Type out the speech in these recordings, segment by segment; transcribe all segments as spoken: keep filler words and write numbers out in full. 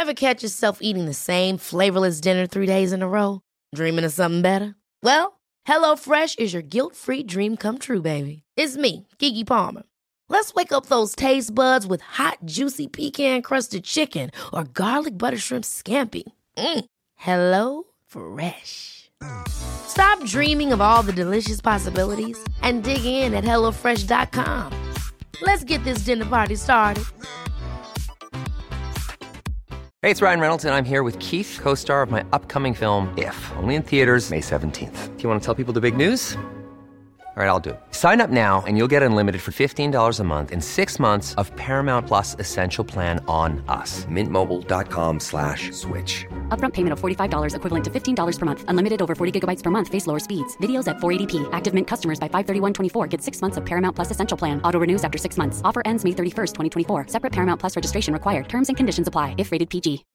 Ever catch yourself eating the same flavorless dinner three days in a row? Dreaming of something better? Well, HelloFresh is your guilt-free dream come true, baby. It's me, Keke Palmer. Let's wake up those taste buds with hot, juicy pecan-crusted chicken or garlic butter shrimp scampi. Mm. Hello Fresh. Stop dreaming of all the delicious possibilities and dig in at hello fresh dot com. Let's get this dinner party started. Hey, it's Ryan Reynolds, and I'm here with Keith, co-star of my upcoming film, If, only in theaters May seventeenth. Do you want to tell people the big news? All right, I'll do it. Sign up now and you'll get unlimited for fifteen dollars a month and six months of Paramount Plus Essential Plan on us. Mint Mobile dot com slash switch. Upfront payment of forty-five dollars equivalent to fifteen dollars per month. Unlimited over forty gigabytes per month. Face lower speeds. Videos at four eighty p. Active Mint customers by five thirty-one twenty-four get six months of Paramount Plus Essential Plan. Auto renews after six months. Offer ends May thirty-first, twenty twenty-four. Separate Paramount Plus registration required. Terms and conditions apply if rated P G.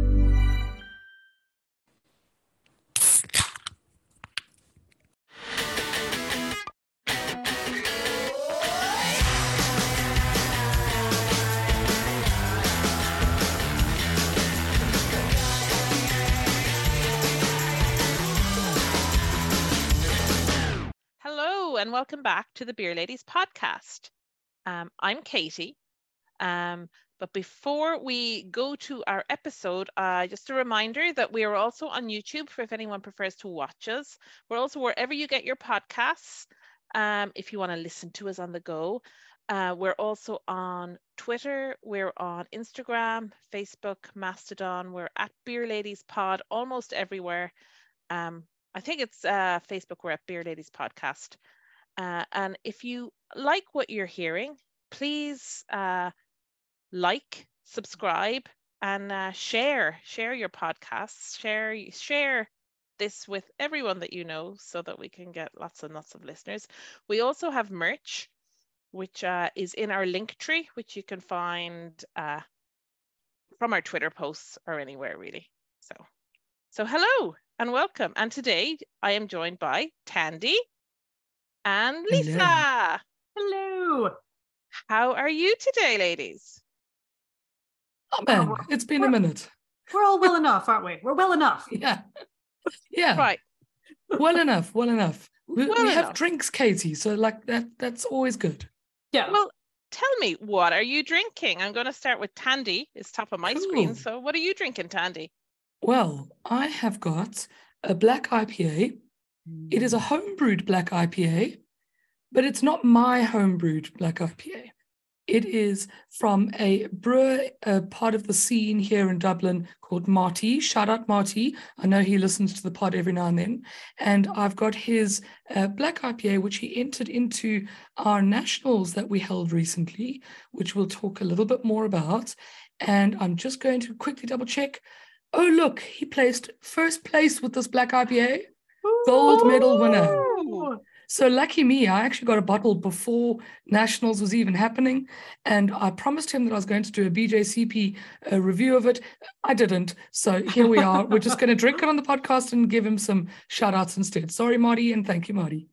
And welcome back to the Beer Ladies podcast. Um, I'm Katie. Um, but before we go to our episode, uh, just a reminder that we are also on YouTube for if anyone prefers to watch us. We're also wherever you get your podcasts. Um, if you want to listen to us on the go. Uh, we're also on Twitter. We're on Instagram, Facebook, Mastodon. We're at Beer Ladies Pod almost everywhere. Um, I think it's uh, Facebook. We're at Beer Ladies Podcast. Uh, and if you like what you're hearing, please uh, like, subscribe, and uh, share. Share your podcasts. Share share this with everyone that you know, so that we can get lots and lots of listeners. We also have merch, which uh, is in our link tree, which you can find uh, from our Twitter posts or anywhere really. So, so hello and welcome. And today I am joined by Tandy and Lisa. Hello. How are you today, ladies? Oh man, it's been we're, a minute. We're all well enough, aren't we? We're well enough. Yeah. Yeah. Right. Well enough, well enough. We, Well we have enough. drinks, Katie, so like that that's always good. Yeah. Well, tell me, what are you drinking? I'm going to start with Tandy. It's top of my Cool. screen. So what are you drinking, Tandy? Well, I have got a black I P A. It is a homebrewed black I P A, but it's not my homebrewed black I P A. It is from a brewer, a part of the scene here in Dublin called Marty. Shout out Marty. I know he listens to the pod every now and then. And I've got his uh, black I P A, which he entered into our nationals that we held recently, which we'll talk a little bit more about. And I'm just going to quickly double check. Oh, look, he placed first place with this black I P A. Gold medal winner. Ooh. So lucky me, I actually got a bottle before Nationals was even happening. And I promised him that I was going to do a B J C P uh, review of it. I didn't. So here we are. We're just going to drink it on the podcast and give him some shout outs instead. Sorry, Marty. And thank you, Marty.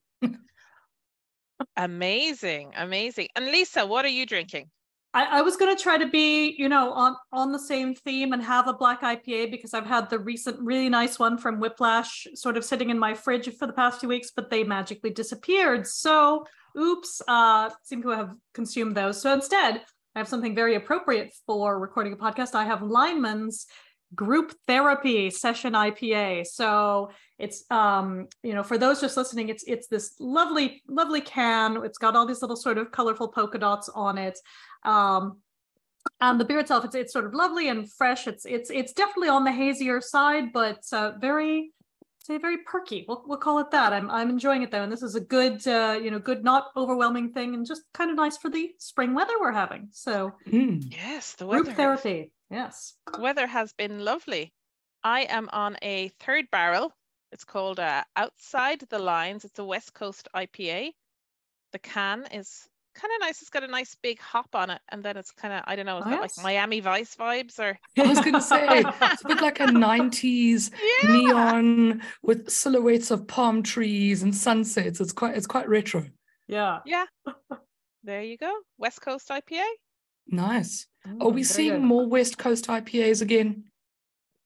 Amazing. Amazing. And Lisa, what are you drinking? I, I was going to try to be, you know, on, on the same theme and have a black I P A because I've had the recent really nice one from Whiplash sort of sitting in my fridge for the past few weeks, but they magically disappeared. So, oops, uh, seem to have consumed those. So instead, I have something very appropriate for recording a podcast. I have Lineman's Group Therapy Session I P A. So it's, um, you know, for those just listening, it's it's this lovely, lovely can. It's got all these little sort of colorful polka dots on it. Um, and the beer itself, it's it's sort of lovely and fresh. It's it's it's definitely on the hazier side, but uh, very, say very perky. We'll we'll call it that. I'm I'm enjoying it though, and this is a good, uh, you know, good, not overwhelming thing, and just kind of nice for the spring weather we're having. So Mm. Yes, the weather. group therapy, yes. The weather has been lovely. I am on a third barrel. It's called uh, Outside the Lines. It's a West Coast I P A. The can is kind of nice. It's got a nice big hop on it, and then it's kind of, I don't know, it's Oh, got yes. like Miami Vice vibes, or I was going to say, it's a bit like a nineties Yeah. neon with silhouettes of palm trees and sunsets. It's quite, it's quite retro. Yeah. yeah. There you go, West Coast I P A. Nice. Mm, Are we very seeing good. more West Coast I P As again?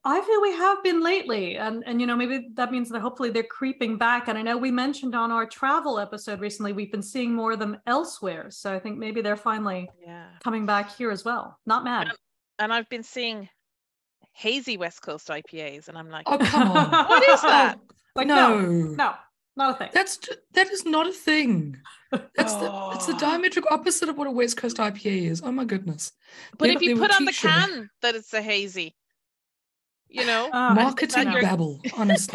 I feel we have been lately, and and you know, maybe that means that hopefully they're creeping back. And I know we mentioned on our travel episode recently, we've been seeing more of them elsewhere. So I think maybe they're finally Yeah. coming back here as well. Not mad. And, and I've been seeing hazy West Coast I P As, and I'm like, Oh, come on. what is that? Like, no. no, no, not a thing. That's that is not a thing. That's the it's the Oh. diametric opposite of what a West Coast I P A is. Oh my goodness. But There- if you there were put on the t-shirts. can that it's a hazy, you know, Uh, Marketing your- babble, honestly.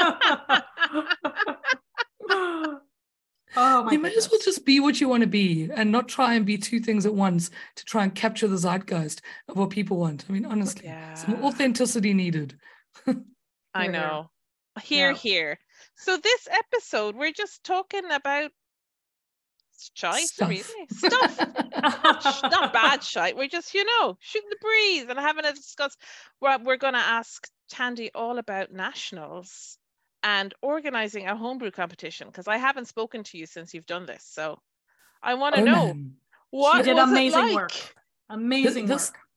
oh my You may as well goodness. just be what you want to be and not try and be two things at once to try and capture the zeitgeist of what people want. I mean, honestly, some Yeah. authenticity needed. I Here, here. know. Here, Yeah. here. So this episode, we're just talking about shite, Stuff. really. Stuff. Sh- Not bad shite. We're just, you know, shooting the breeze and having a discuss. We're, we're going to ask Tandy all about nationals and organizing a homebrew competition, because I haven't spoken to you since you've done this. So I want to Oh, know, man. what She did was it amazing like? work. Amazing This- work.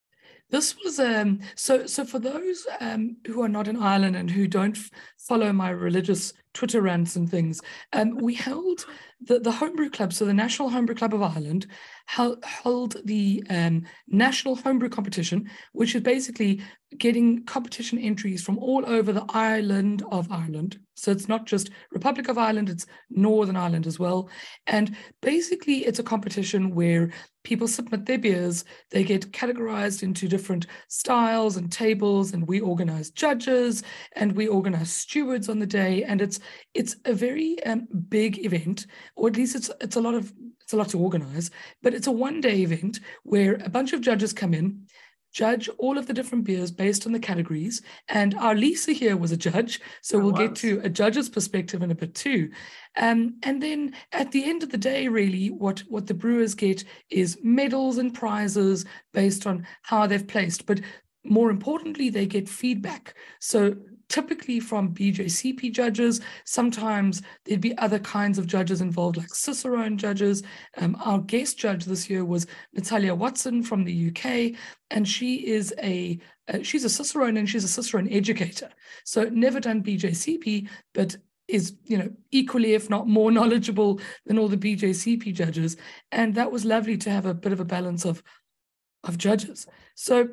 This was um so so for those um who are not in Ireland and who don't f- follow my religious Twitter rants and things, um we held the the Homebrew Club, so the National Homebrew Club of Ireland held, held the um National Homebrew Competition, which is basically getting competition entries from all over the island of Ireland. So it's not just Republic of Ireland, it's Northern Ireland as well. And basically it's a competition where people submit their beers, they get categorized into different styles and tables, and we organize judges and we organize stewards on the day. And it's it's a very um, big event, or at least it's it's a lot of it's a lot to organize, but it's a one-day event where a bunch of judges come in, judge all of the different beers based on the categories. And our Lisa here was a judge, so I we'll get was. to a judge's perspective in a bit too. Um, and then at the end of the day, really, what, what the brewers get is medals and prizes based on how they've placed. But more importantly, they get feedback. So typically from B J C P judges, sometimes there'd be other kinds of judges involved, like Cicerone judges. Um, our guest judge this year was Natalia Watson from the U K, and she is a uh, she's a Cicerone and she's a Cicerone educator. So never done B J C P, but is, you know, equally, if not more knowledgeable than all the B J C P judges. And that was lovely to have a bit of a balance of, of judges. So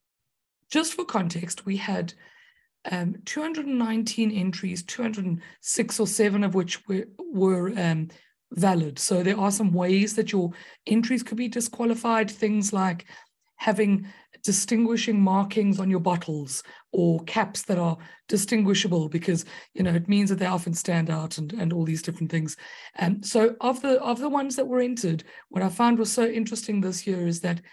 just for context, we had um, two hundred nineteen entries, two hundred six or seven of which were, were um, valid. So there are some ways that your entries could be disqualified, things like having distinguishing markings on your bottles or caps that are distinguishable because, you know, it means that they often stand out, and, and all these different things. And um, so of the of the ones that were entered, what I found was so interesting this year is that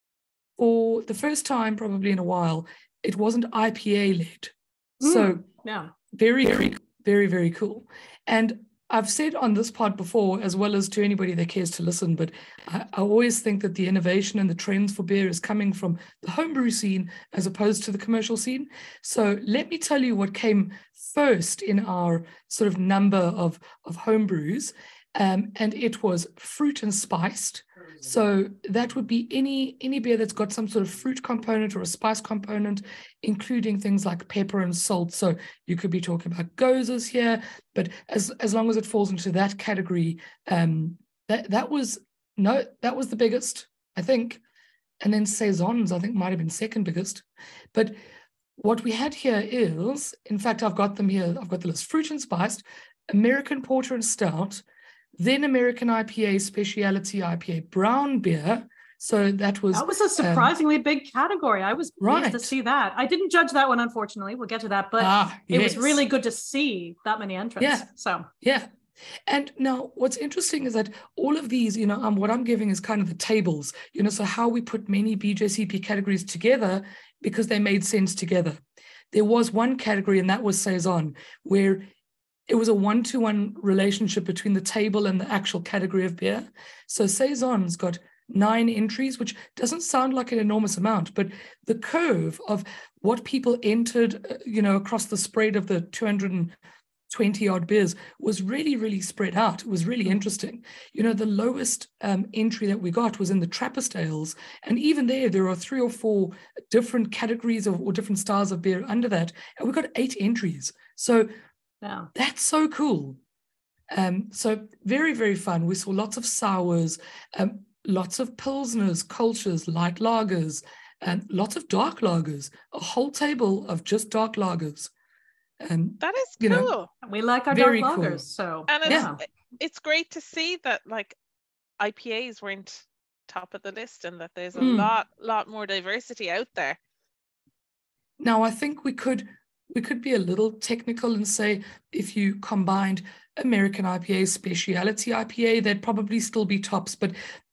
for the first time probably in a while, it wasn't I P A led. Mm, So yeah. very, very, very, very cool. And I've said on this pod before, as well as to anybody that cares to listen, but I, I always think that the innovation and the trends for beer is coming from the homebrew scene as opposed to the commercial scene. So let me tell you what came first in our sort of number of, of homebrews. Um, and it was fruit and spiced. So that would be any any beer that's got some sort of fruit component or a spice component, including things like pepper and salt. So you could be talking about gozas here, but as as long as it falls into that category, um, that that was no, that was the biggest, I think. And then saisons, I think, might have been second biggest. But what we had here is, in fact, I've got them here. I've got the list: fruit and spiced, American porter and stout, then American I P A, specialty I P A, brown beer. So that was That was a surprisingly um, big category. I was pleased right. to see that. I didn't judge that one, unfortunately. We'll get to that, but ah, it yes. was really good to see that many entrants. Yeah. So yeah. And now what's interesting is that all of these, you know, um, what I'm giving is kind of the tables, you know, so how we put many B J C P categories together because they made sense together. There was one category, and that was saison, where it was a one-to-one relationship between the table and the actual category of beer. So saison's got nine entries, which doesn't sound like an enormous amount, but the curve of what people entered, you know, across the spread of the two hundred twenty odd beers was really, really spread out. It was really interesting. You know, the lowest um, entry that we got was in the Trappist ales. And even there, there are three or four different categories of, or different styles of beer under that. And we got eight entries. So Yeah. that's so cool. Um, so very, very fun. We saw lots of sours, um, lots of pilsners, Kolsch's, light lagers, and lots of dark lagers, a whole table of just dark lagers. Um, That is you cool. know, We like our Very dark cool. lagers, so And it's, Yeah. it's great to see that like I P As weren't top of the list and that there's a Mm. lot, lot more diversity out there. Now, I think we could we could be a little technical and say if you combined American I P A, specialty I P A, they'd probably still be tops. But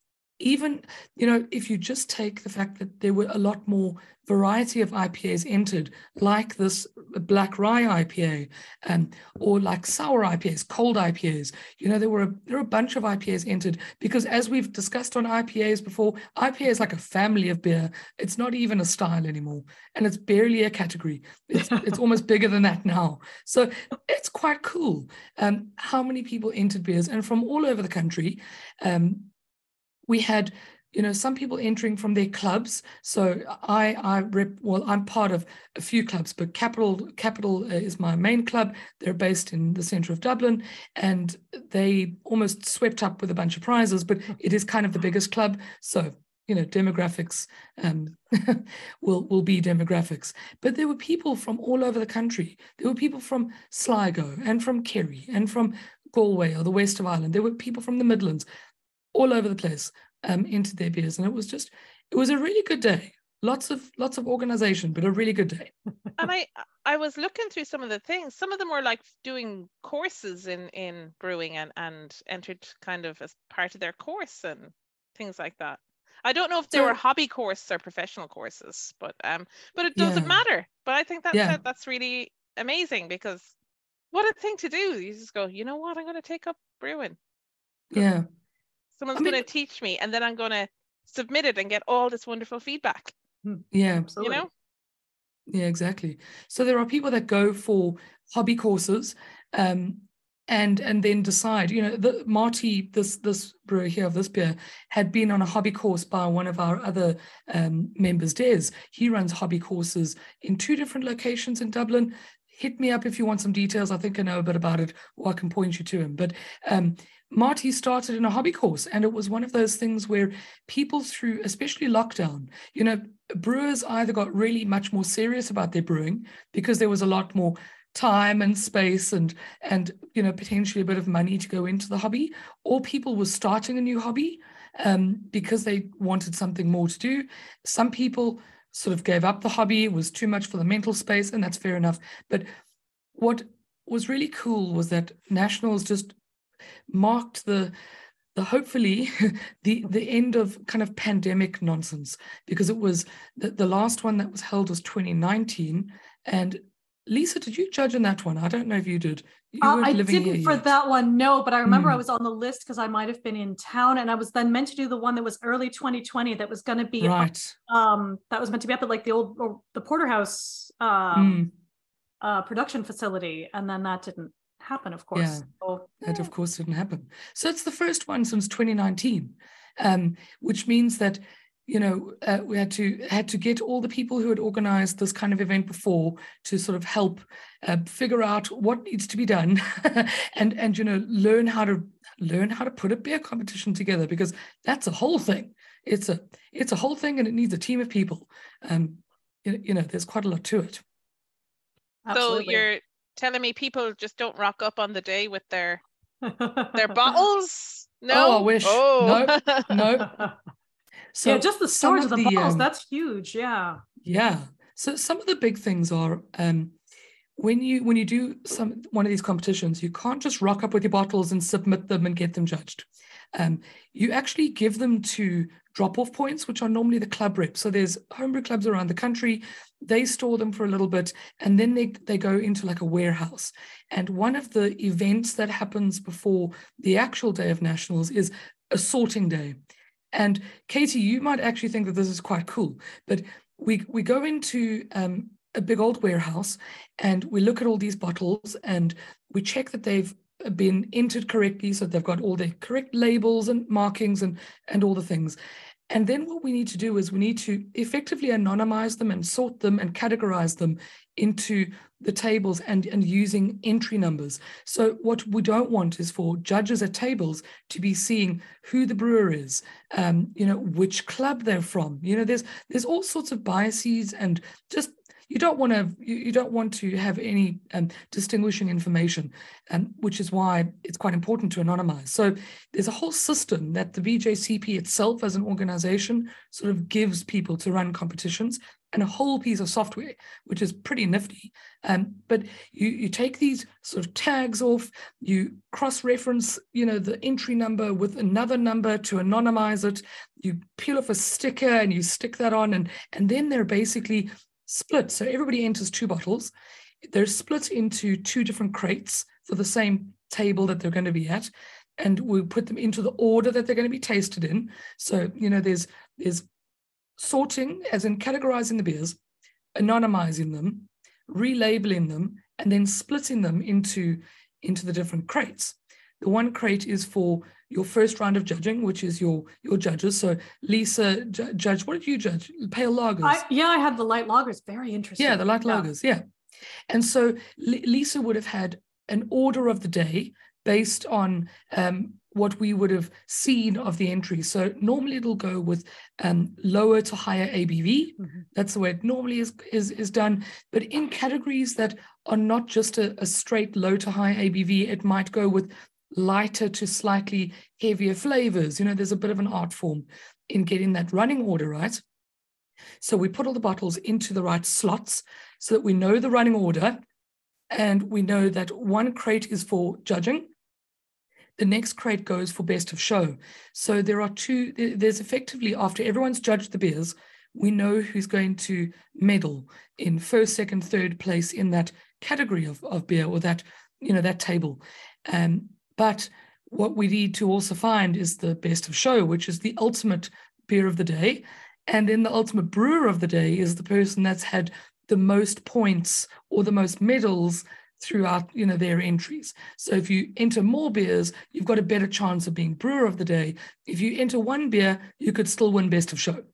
even, you know, if you just take the fact that there were a lot more variety of I P As entered, like this black rye I P A, um, or like sour I P As, cold I P As, you know, there were a, there were a bunch of I P As entered because, as we've discussed on I P As before, I P A is like a family of beer. It's not even a style anymore, and it's barely a category. It's it's almost bigger than that now. So it's quite cool um, how many people entered beers, and from all over the country. Um, We had, you know, some people entering from their clubs. So I, I rep, well, I'm part of a few clubs, but Capital, Capital is my main club. They're based in the centre of Dublin, and they almost swept up with a bunch of prizes, but it is kind of the biggest club. So, you know, demographics um, will, will be demographics. But there were people from all over the country. There were people from Sligo and from Kerry and from Galway or the west of Ireland. There were people from the Midlands, all over the place, um, into their beers. And it was just, it was a really good day. Lots of, lots of organization, but a really good day. And I I was looking through some of the things. Some of them were like doing courses in, in brewing and, and entered kind of as part of their course and things like that. I don't know if they So- were hobby courses or professional courses, but um, but it doesn't Yeah. matter. But I think that's Yeah. that's really amazing because what a thing to do. You just go, you know what, I'm going to take up brewing. Yeah. Someone's I mean- going to teach me, and then I'm going to submit it and get all this wonderful feedback. Yeah. Absolutely. You know? Yeah, exactly. So there are people that go for hobby courses, um, and and then decide, you know, the Marty, this this brewer here of this beer, had been on a hobby course by one of our other um, members, Des. He runs hobby courses in two different locations in Dublin. Hit me up if you want some details. I think I know a bit about it, or I can point you to him. But um, Marty started in a hobby course, and it was one of those things where people through, especially lockdown, you know, brewers either got really much more serious about their brewing because there was a lot more time and space and, and you know, potentially a bit of money to go into the hobby, or people were starting a new hobby um, because they wanted something more to do. Some people sort of gave up the hobby. It was too much for the mental space, and that's fair enough. But what was really cool was that Nationals just marked the the hopefully the the end of kind of pandemic nonsense, because it was the, the last one that was held was twenty nineteen. And Lisa, did you judge in that one? I don't know if you did. You Uh, weren't I living didn't here for yet. that one, no, but I remember I Mm. was on the list because I might have been in town, and I was then meant to do the one that was early twenty twenty that was going to be Right. um that was meant to be up at like the old or the Porterhouse um Mm. uh production facility, and then that didn't happen, of course. Yeah. So, That of course didn't happen. So it's the first one since twenty nineteen, um, which means that, you know, uh, we had to had to get all the people who had organized this kind of event before to sort of help uh, figure out what needs to be done, and and you know, learn how to learn how to put a beer competition together, because that's a whole thing. It's a it's a whole thing, and it needs a team of people. Um, you, you know, there's quite a lot to it. absolutely. So you're telling me people just don't rock up on the day with their their bottles? No. Oh, I wish. Oh. No. So yeah, just the some storage of the the, bottles, um, that's huge. Yeah. Yeah. So some of the big things are um, when you when you do some one of these competitions, you can't just rock up with your bottles and submit them and get them judged. Um, you actually give them to drop-off points, which are normally the club reps. So there's homebrew clubs around the country. They store them for a little bit, and then they, they go into like a warehouse. And one of the events that happens before the actual day of Nationals is a sorting day. And Katie, you might actually think that this is quite cool, but we we go into um, a big old warehouse, and we look at all these bottles and we check that they've been entered correctly, so they've got all the correct labels and markings and and all the things. And then what we need to do is we need to effectively anonymize them and sort them and categorize them into the tables and, and using entry numbers. So what we don't want is for judges at tables to be seeing who the brewer is, um, you know, which club they're from. You know, there's there's all sorts of biases, and just you don't want to you, you don't want to have any um, distinguishing information, and um, which is why it's quite important to anonymize. So there's a whole system that the B J C P itself as an organization sort of gives people to run competitions, and a whole piece of software, which is pretty nifty. Um, but you you take these sort of tags off, you cross-reference, you know, the entry number with another number to anonymize it. You peel off a sticker and you stick that on, and and then they're basically split. So everybody enters two bottles. They're split into two different crates for the same table that they're going to be at, and we put them into the order that they're going to be tasted in. So, you know, there's there's sorting, as in categorizing the beers, anonymizing them, relabeling them, and then splitting them into, into the different crates. The one crate is for your first round of judging, which is your your judges. So Lisa, ju- judge, what did you judge? Pale lagers. I, yeah, I had the light lagers. Very interesting. Yeah, the light yeah. lagers, yeah. And so L- Lisa would have had an order of the day based on um, what we would have seen of the entry. So normally it'll go with um, lower to higher A B V. Mm-hmm. That's the way it normally is, is, is done. But in categories that are not just a, a straight low to high A B V, it might go with lighter to slightly heavier flavors. You know, there's a bit of an art form in getting that running order right. So we put all the bottles into the right slots so that we know the running order, and we know that one crate is for judging. The next crate goes for best of show. So there are two, there's effectively, after everyone's judged the beers, we know who's going to medal in first, second, third place in that category of, of beer, or that, you know, that table. Um, But what we need to also find is the best of show, which is the ultimate beer of the day. And then the ultimate brewer of the day is the person that's had the most points or the most medals throughout, you know, their entries. So if you enter more beers, you've got a better chance of being brewer of the day. If you enter one beer, you could still win best of show.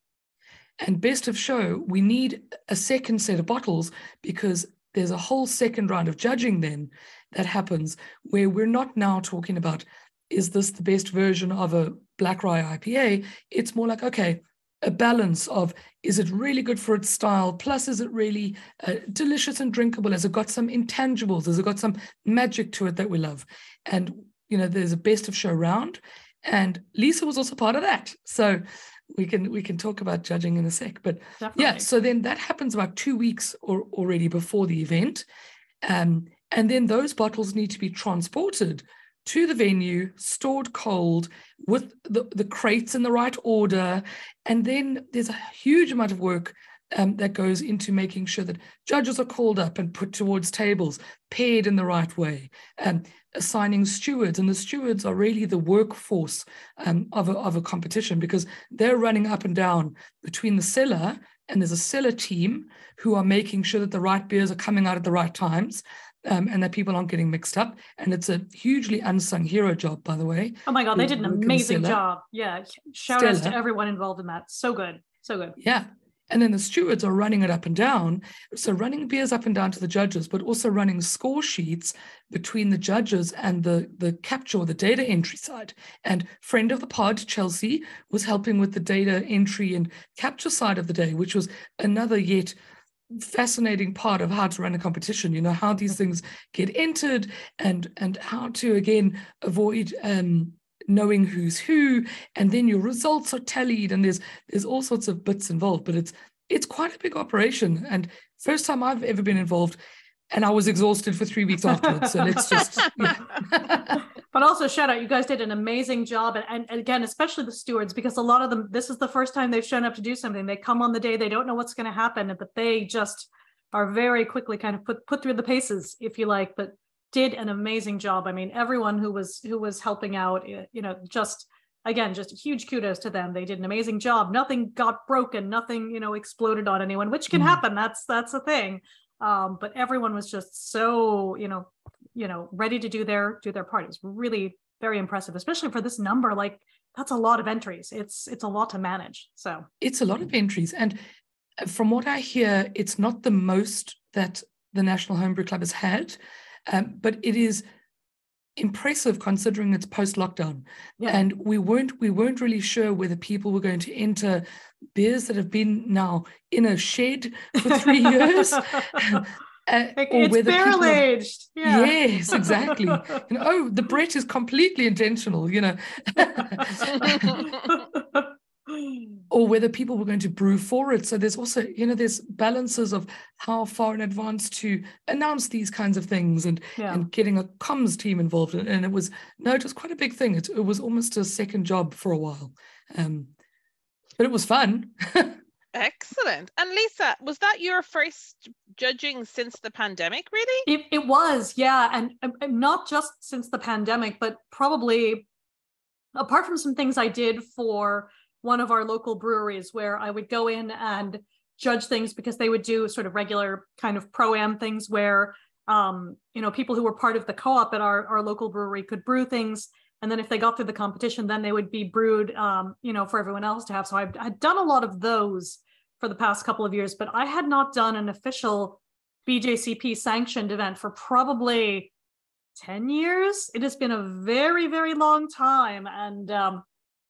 And best of show, we need a second set of bottles, because there's a whole second round of judging then that happens, where we're not now talking about, is this the best version of a black rye I P A? It's more like, okay, a balance of, is it really good for its style? Plus, is it really uh, delicious and drinkable? Has it got some intangibles? Has it got some magic to it that we love? And, you know, there's a best of show round, and Lisa was also part of that. So we can we can talk about judging in a sec. But Definitely. yeah, so then that happens about two weeks or already before the event. Um, and then those bottles need to be transported to the venue, stored cold, with the, the crates in the right order. And then there's a huge amount of work um, that goes into making sure that judges are called up and put towards tables, paired in the right way, um, assigning stewards. And the stewards are really the workforce um, of, a, of a competition, because they're running up and down between the cellar, and there's a cellar team who are making sure that the right beers are coming out at the right times. Um, and that people aren't getting mixed up. And it's a hugely unsung hero job, by the way. Oh my God, they did an amazing job. Yeah, shout out to everyone involved in that. So good, so good. Yeah, and then the stewards are running it up and down. So running beers up and down to the judges, but also running score sheets between the judges and the, the capture or the data entry side. And friend of the pod, Chelsea, was helping with the data entry and capture side of the day, which was another yet fascinating part of how to run a competition. You know, how these things get entered, and and how to again avoid um knowing who's who, and then your results are tallied, and there's there's all sorts of bits involved. But it's it's quite a big operation, and first time I've ever been involved, and I was exhausted for three weeks afterwards. So let's just yeah. But also shout out, you guys did an amazing job. And, and, and again, especially the stewards, because a lot of them, this is the first time they've shown up to do something. They come on the day, they don't know what's going to happen, but they just are very quickly kind of put, put through the paces, if you like, but did an amazing job. I mean, everyone who was, who was helping out, you know, just again, just huge kudos to them. They did an amazing job. Nothing got broken. Nothing, you know, exploded on anyone, which can mm. happen. That's that's a thing. Um, but everyone was just so, you know, you know, ready to do their do their part. It was really very impressive, especially for this number. Like, that's a lot of entries. It's it's a lot to manage. So it's a lot of entries, and from what I hear, it's not the most that the National Homebrew Club has had, um, but it is impressive considering it's post-lockdown. Yeah. And we weren't we weren't really sure whether people were going to enter beers that have been now in a shed for three years. Uh, or it's barrel aged. Yeah. Yes, exactly. You know, oh, the Brett is completely intentional, you know. Or whether people were going to brew for it. So there's also, you know, there's balances of how far in advance to announce these kinds of things, and yeah. and getting a comms team involved. And it was, no, it was quite a big thing. It, it was almost a second job for a while. Um, but it was fun. Excellent. And Lisa, was that your first judging since the pandemic, really? It, it was, yeah. And, and not just since the pandemic, but probably apart from some things I did for one of our local breweries where I would go in and judge things because they would do sort of regular kind of pro-am things where, um, you know, people who were part of the co-op at our, our local brewery could brew things. And then if they got through the competition, then they would be brewed, um, you know, for everyone else to have. So I've, I've done a lot of those for the past couple of years, but I had not done an official B J C P sanctioned event for probably ten years. It has been a very, very long time. And um,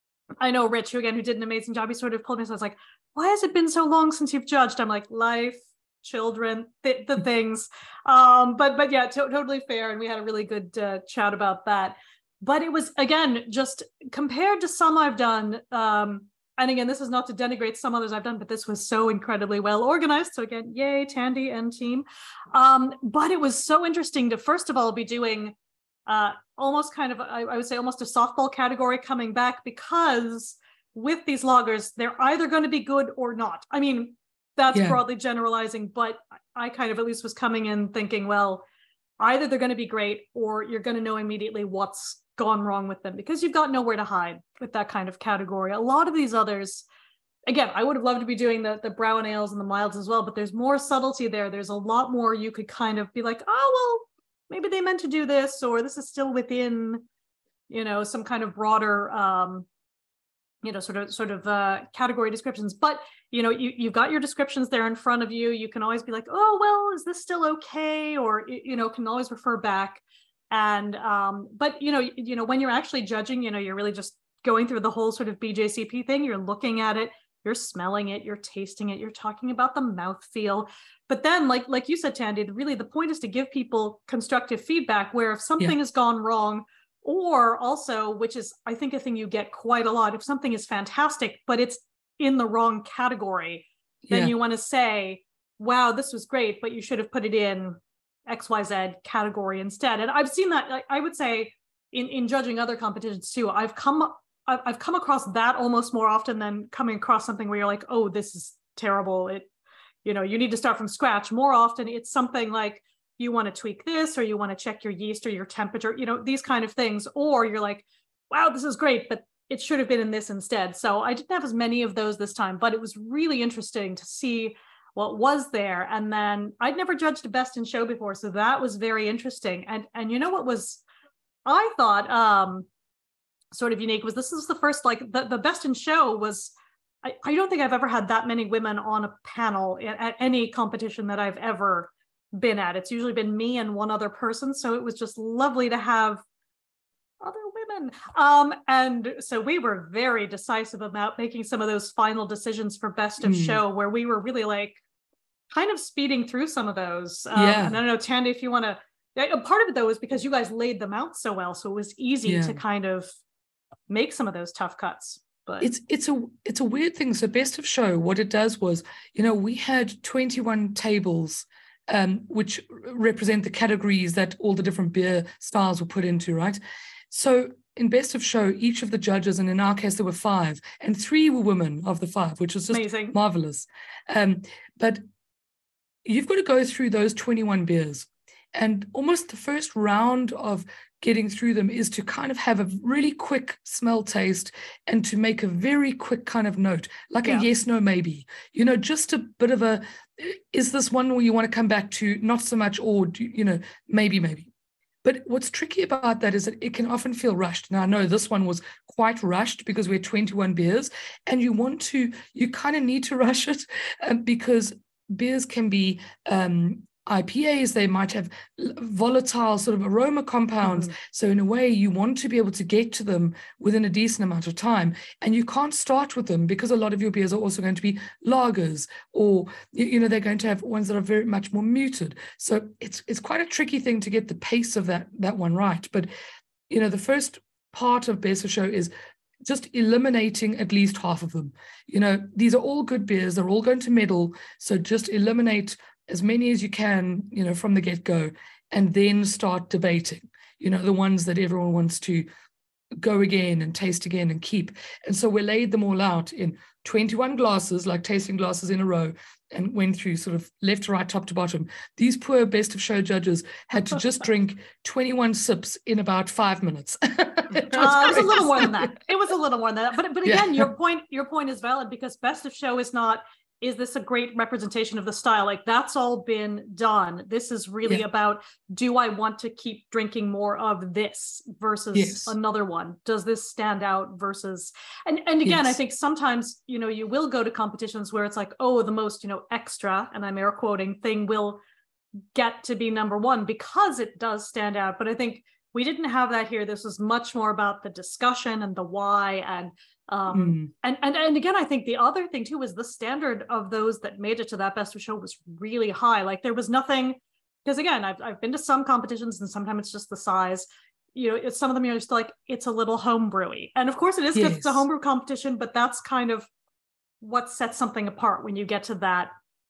I know Rich, who again, who did an amazing job, he sort of pulled me. So I was like, why has it been so long since you've judged? I'm like, life, children, th- the things. Um, but, but yeah, to- totally fair. And we had a really good uh, chat about that. But it was, again, just compared to some I've done, um, and again, this is not to denigrate some others I've done, but this was so incredibly well organized. So again, yay, Tandy and team. Um, but it was so interesting to, first of all, be doing uh, almost kind of, I, I would say almost a softball category coming back, because with these lagers, they're either going to be good or not. I mean, that's yeah. broadly generalizing, but I kind of at least was coming in thinking, well, either they're going to be great or you're going to know immediately what's gone wrong with them, because you've got nowhere to hide with that kind of category. A lot of these others, again, I would have loved to be doing the, the brown ales and the milds as well, but there's more subtlety there. There's a lot more you could kind of be like, oh, well, maybe they meant to do this, or this is still within, you know, some kind of broader, um, you know, sort of sort of uh, category descriptions. But, you know, you, you've got your descriptions there in front of you. You can always be like, oh, well, is this still okay? Or, you know, can always refer back. And, um, but, you know, you, you know, when you're actually judging, you know, you're really just going through the whole sort of B J C P thing. You're looking at it, you're smelling it, you're tasting it, you're talking about the mouthfeel. But then, like, like you said, Tandy, really the point is to give people constructive feedback where if something yeah. has gone wrong, or also, which is, I think, a thing you get quite a lot, if something is fantastic, but it's in the wrong category, then yeah. you want to say, wow, this was great, but you should have put it in X Y Z category instead. And I've seen that, I would say, in, in judging other competitions too, I've come I've, I've come across that almost more often than coming across something where you're like, oh, this is terrible. It, you know, you need to start from scratch. More often it's something like you want to tweak this, or you want to check your yeast or your temperature, you know, these kind of things. Or you're like, wow, this is great, but it should have been in this instead. So I didn't have as many of those this time, but it was really interesting to see what was there. And then I'd never judged a best in show before, so that was very interesting. And and you know what was, I thought, um, sort of unique was this is the first, like the, the best in show was, I, I don't think I've ever had that many women on a panel at, at any competition that I've ever been at. It's usually been me and one other person. So it was just lovely to have other women. Um, and so we were very decisive about making some of those final decisions for best of mm. show, where we were really like kind of speeding through some of those. Um, yeah. And I don't know, Tandy, if you want to, part of it though was because you guys laid them out so well. So it was easy yeah. to kind of make some of those tough cuts. But it's it's a it's a weird thing. So best of show, what it does was, you know, we had twenty-one tables um, which represent the categories that all the different beer styles were put into, right? So in best of show, each of the judges, and in our case there were five, and three were women of the five, which was just Amazing. marvelous. Um, but you've got to go through those twenty-one beers, And almost the first round of getting through them is to kind of have a really quick smell taste and to make a very quick kind of note, like yeah. a yes, no, maybe, you know, just a bit of a, is this one where you want to come back to? Not so much, or, do, you know, maybe, maybe. But what's tricky about that is that it can often feel rushed. Now, I know this one was quite rushed because we had twenty-one beers, and you want to, you kind of need to rush it um, because beers can be um, I P As, they might have volatile sort of aroma compounds. Mm-hmm. So in a way, you want to be able to get to them within a decent amount of time. And you can't start with them because a lot of your beers are also going to be lagers, or, you know, they're going to have ones that are very much more muted. So it's it's quite a tricky thing to get the pace of that, that one right. But, you know, the first part of Best of Show is just eliminating at least half of them. You know, these are all good beers. They're all going to medal. So just eliminate as many as you can, you know, from the get-go, and then start debating, you know, the ones that everyone wants to go again and taste again and keep. And so we laid them all out in twenty-one glasses, like tasting glasses in a row, and went through sort of left to right, top to bottom. These poor Best of Show judges had to just drink twenty-one sips in about five minutes. it, was uh, it was a little more than that. It was a little more than that. But, but again, yeah. your point, your point is valid, because Best of Show is not, is this a great representation of the style? Like, that's all been done. This is really yeah. about, do I want to keep drinking more of this versus yes. another one? Does this stand out versus, and, and again, yes. I think sometimes, you know, you will go to competitions where it's like, oh, the most, you know, extra, and I'm air quoting, thing will get to be number one because it does stand out. But I think we didn't have that here. This was much more about the discussion and the why, and Um, mm. and, and, and again, I think the other thing too was the standard of those that made it to that Best of Show was really high. Like, there was nothing, because again, I've, I've been to some competitions and sometimes it's just the size, you know, it's, some of them you're just like, it's a little homebrewy. And of course it is, because yes. it's a homebrew competition, but that's kind of what sets something apart when you get to that,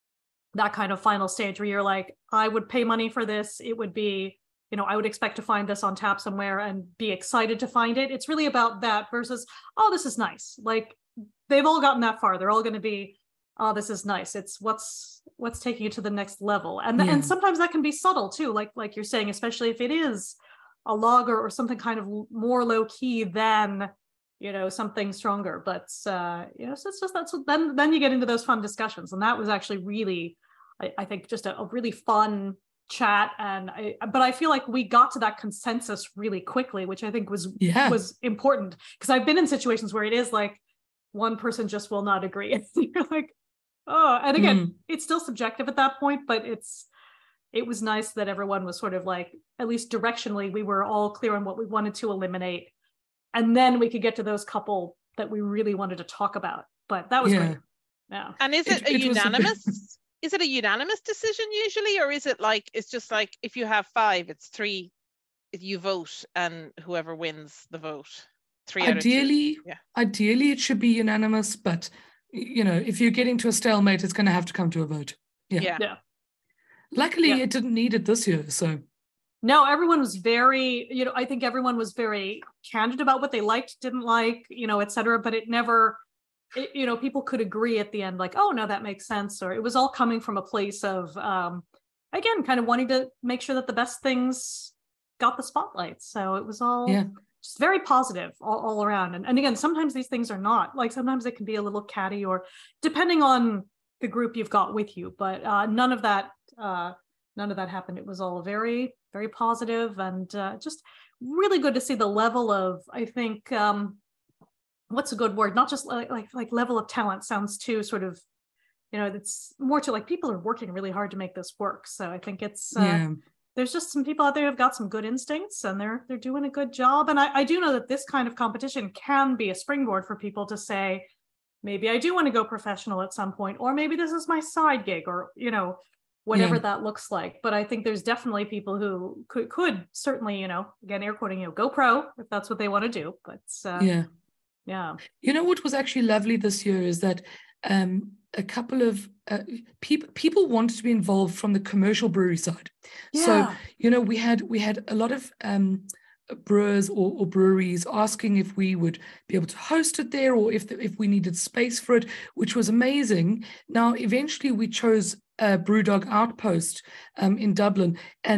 that kind of final stage where you're like, I would pay money for this. It would be, you know, I would expect to find this on tap somewhere and be excited to find it. It's really about that versus, oh, this is nice. Like, they've all gotten that far. They're all going to be, oh, this is nice. It's what's what's taking it to the next level. And th- yeah. and sometimes that can be subtle too, like like you're saying, especially if it is a lager or something kind of more low key than, you know, something stronger. But uh, you know, so it's just that's what, then then you get into those fun discussions, and that was actually really, I, I think, just a, a really fun chat. And I, but I feel like we got to that consensus really quickly, which I think was yeah. was important, because I've been in situations where it is like one person just will not agree. And you're like, oh, and again, mm. it's still subjective at that point, but it's it was nice that everyone was sort of like, at least directionally, we were all clear on what we wanted to eliminate, and then we could get to those couple that we really wanted to talk about. But that was yeah. great. Yeah. And is it, it a it unanimous? A bit... Is it a unanimous decision usually, or is it like, it's just like, if you have five, it's three, you vote, and whoever wins the vote? Three ideally, out of two. Yeah. Ideally, it should be unanimous, but, you know, if you're getting to a stalemate, it's going to have to come to a vote. Yeah. Yeah. yeah. Luckily, yeah. it didn't need it this year, so. No, everyone was very, you know, I think everyone was very candid about what they liked, didn't like, you know, et cetera, but it never... It, you know, people could agree at the end, like, oh, no, that makes sense. Or it was all coming from a place of, um, again, kind of wanting to make sure that the best things got the spotlight. So it was all yeah. just very positive all, all around. And, and again, sometimes these things are not. Like, sometimes it can be a little catty, or depending on the group you've got with you. But uh, none of that, uh, none of that happened. It was all very, very positive, and uh, just really good to see the level of, I think, um, what's a good word? Not just like, like like level of talent sounds too sort of, you know, it's more to like, people are working really hard to make this work. So I think it's uh, yeah. there's just some people out there who've got some good instincts, and they're they're doing a good job. And I, I do know that this kind of competition can be a springboard for people to say, maybe I do want to go professional at some point, or maybe this is my side gig, or, you know, whatever yeah. that looks like. But I think there's definitely people who could could certainly, you know, again, air quoting, you know, go pro if that's what they want to do. But uh, yeah. Yeah. You know what was actually lovely this year is that um, a couple of uh, people people wanted to be involved from the commercial brewery side. Yeah. So, you know, we had we had a lot of um, brewers or, or breweries asking if we would be able to host it there, or if the, if we needed space for it, which was amazing. Now, eventually we chose a Brewdog Outpost um, in Dublin, and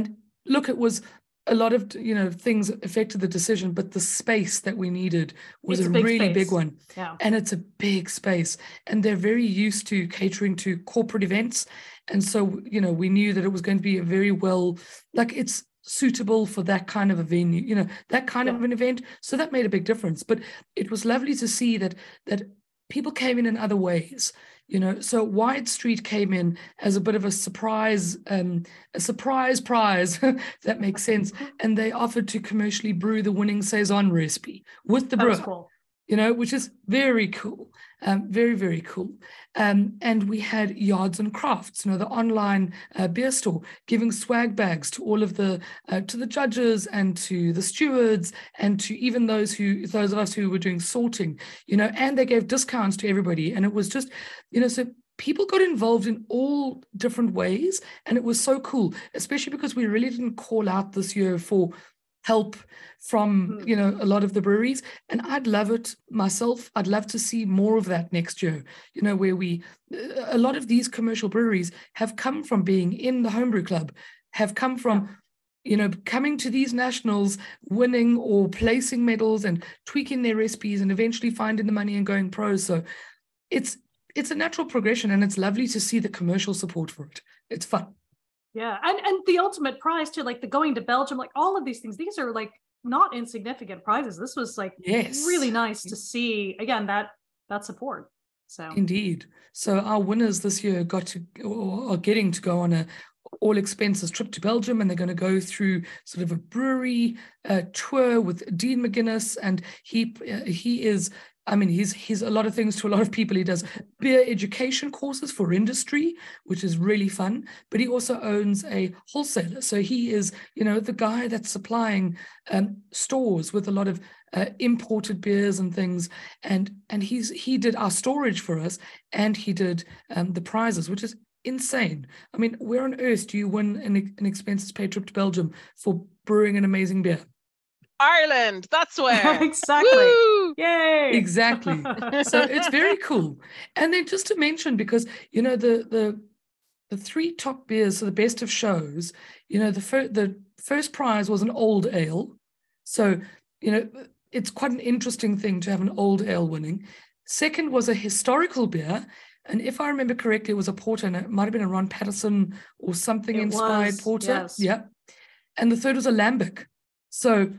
look, it was a lot of, you know, things affected the decision, but the space that we needed was It's a, a big really space. big one. Yeah. And it's a big space. And they're very used to catering to corporate events. And so, you know, we knew that it was going to be a very well, like it's suitable for that kind of a venue, you know, that kind Yeah. of an event. So that made a big difference. But it was lovely to see that that people came in in other ways. You know, so Wide Street came in as a bit of a surprise, um, a surprise prize, if that makes sense. And they offered to commercially brew the winning Saison recipe with the That was brewer, cool. you know, which is very cool, um, very, very cool. Um, and we had Yards and Crafts, you know, the online uh, beer store, giving swag bags to all of the, uh, to the judges and to the stewards and to even those who, those of us who were doing sorting, you know, and they gave discounts to everybody. And it was just, you know, so people got involved in all different ways. And it was so cool, especially because we really didn't call out this year for help from, you know, a lot of the breweries. And I'd love it myself. I'd love to see more of that next year, you know, where we, a lot of these commercial breweries have come from being in the homebrew club, have come from, you know, coming to these nationals, winning or placing medals and tweaking their recipes and eventually finding the money and going pro. So it's, it's a natural progression, and it's lovely to see the commercial support for it. It's fun. Yeah. And and the ultimate prize too, like the going to Belgium, like all of these things, these are like not insignificant prizes. This was like Yes. really nice to see, again, that that support. So Indeed. So our winners this year got to, or are getting to go on a all expenses trip to Belgium, and they're going to go through sort of a brewery uh, tour with Dean McGuinness, and he uh, he is. I mean, he's he's a lot of things to a lot of people. He does beer education courses for industry, which is really fun. But he also owns a wholesaler. So he is, you know, the guy that's supplying um, stores with a lot of uh, imported beers and things. And and he's he did our storage for us, and he did um, the prizes, which is insane. I mean, where on earth do you win an, an expenses paid trip to Belgium for brewing an amazing beer? Ireland, that's where. exactly. Woo! Yay. Exactly. So it's very cool. And then just to mention, because, you know, the the the three top beers, so the best of shows, you know, the, fir- the first prize was an old ale. So, you know, it's quite an interesting thing to have an old ale winning. Second was a historical beer. And if I remember correctly, it was a porter, and it might have been a Ron Patterson or something It inspired was, porter. yes. Yeah. And the third was a lambic. So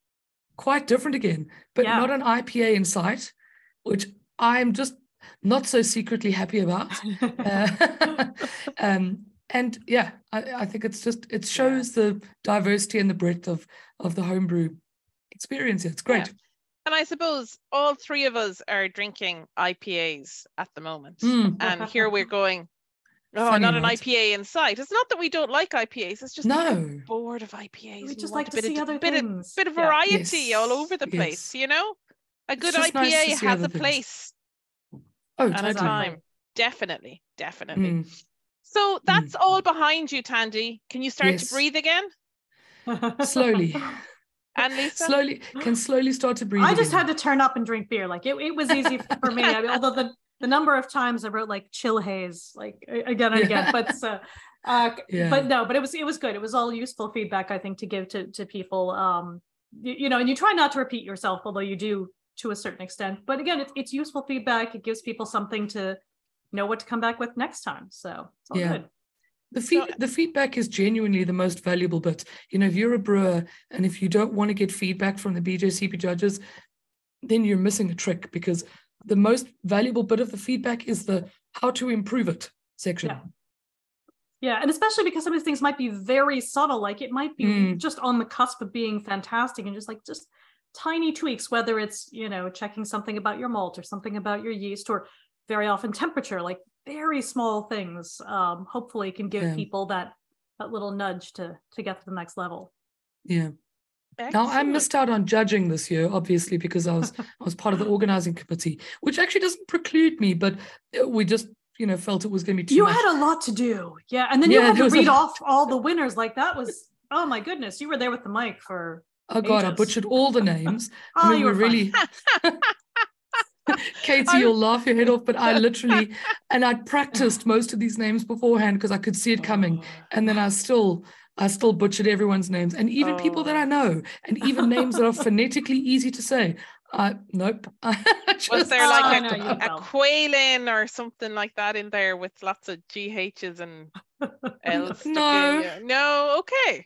quite different again, but Yeah. not an I P A in sight, which I'm just not so secretly happy about. Uh, um, and yeah, I, I think it's just, it shows the diversity and the breadth of, of the homebrew experience. It's great. Yeah. And I suppose all three of us are drinking I P As at the moment. Mm. And here we're going, oh, Funny, not an right? I P A in sight. It's not that we don't like I P As. It's just that No. we're bored of I P As. We just want like a to bit see of, other bit things. Of, bit of Yeah. variety Yes, all over the place, yes. you know? A good just I P A nice to see has other a things. place Oh, and a totally. time. Definitely, definitely. Mm. So that's all behind you, Tandy. Can you start Yes. to breathe again? Slowly, And Lisa? slowly, can slowly start to breathe I just again. had to turn up and drink beer. Like it, it was easy for me. I mean, although the, the number of times I wrote like chill haze, like a- again and Yeah. again, but uh, uh, Yeah. but no, but it was it was good. It was all useful feedback, I think, to give to to people. Um, you, you know, and you try not to repeat yourself, although you do to a certain extent. But again, it's it's useful feedback. It gives people something to know what to come back with next time. So it's all Yeah. good. The feed, the feedback is genuinely the most valuable bit. You know, if you're a brewer and if you don't want to get feedback from the B J C P judges, then you're missing a trick, because the most valuable bit of the feedback is the how to improve it section. Yeah. Yeah, and especially because some of these things might be very subtle, like it might be Mm. just on the cusp of being fantastic, and just like just tiny tweaks, whether it's, you know, checking something about your malt or something about your yeast, or very often temperature, like very small things, um, hopefully can give Yeah. people that that little nudge to to get to the next level. Yeah. Now, I Excellent. missed out on judging this year, obviously, because I was I was part of the organizing committee, which actually doesn't preclude me, but we just, you know, felt it was going to be too You much. had a lot to do, yeah, and then you Yeah, had there to was a read lot. off all the winners. Like that was, oh my goodness, you were there with the mic for. Oh God, I ages. butchered all the names. Oh, I mean, you we're were fine. really Katie, you'll laugh your head off, but I literally, and I'd practiced most of these names beforehand because I could see it coming. And then I still, I still butchered everyone's names, and even oh. people that I know, and even names that are phonetically easy to say. Uh, nope. Was there like oh, a, no, a Quailin or something like that in there with lots of G H's and L's? No. No, okay.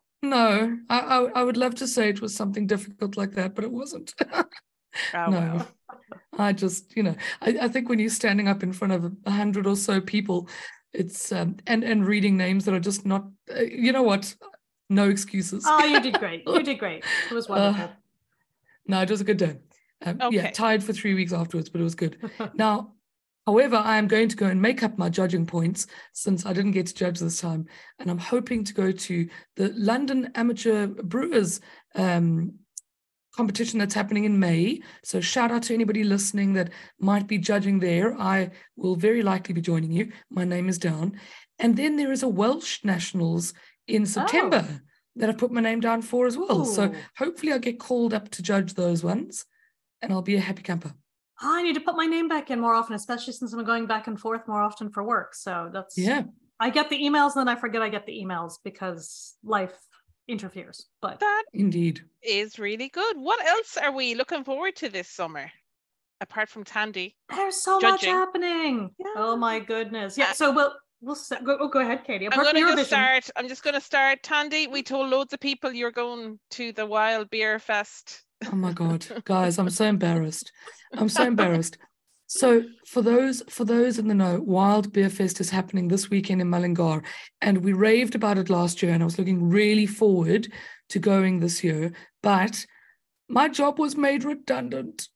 No, I, I I would love to say it was something difficult like that, but it wasn't. Oh, no, wow. I just, you know, I, I think when you're standing up in front of a hundred or so people, it's um, and and reading names that are just not, uh, you know what, no excuses. Oh, you did great. You did great. It was wonderful. Uh, no, it was a good day. Um, okay. Yeah, tired for three weeks afterwards, but it was good. Now, however, I am going to go and make up my judging points since I didn't get to judge this time. And I'm hoping to go to the London Amateur Brewers um, competition that's happening in May. So shout out to anybody listening that might be judging there. I will very likely be joining you. My name is down. And then there is a Welsh Nationals in September oh. that I've put my name down for as well. Ooh. So hopefully I'll get called up to judge those ones and I'll be a happy camper. I need to put my name back in more often, especially since I'm going back and forth more often for work. So that's, yeah. I get the emails and then I forget I get the emails because life interferes. But that indeed is really good. What else are we looking forward to this summer? Apart from Tandy. There's so judging. much happening. Yeah. Oh my goodness. Yeah. So we'll, we'll go, oh, go ahead, Katie. Apart I'm going to start. I'm just going to start. Tandy, we told loads of people you're going to the Wild Beer Fest. Oh my God, guys, I'm so embarrassed. I'm so embarrassed. So for those for those in the know, Wild Beer Fest is happening this weekend in Mullingar, and we raved about it last year, and I was looking really forward to going this year, but my job was made redundant.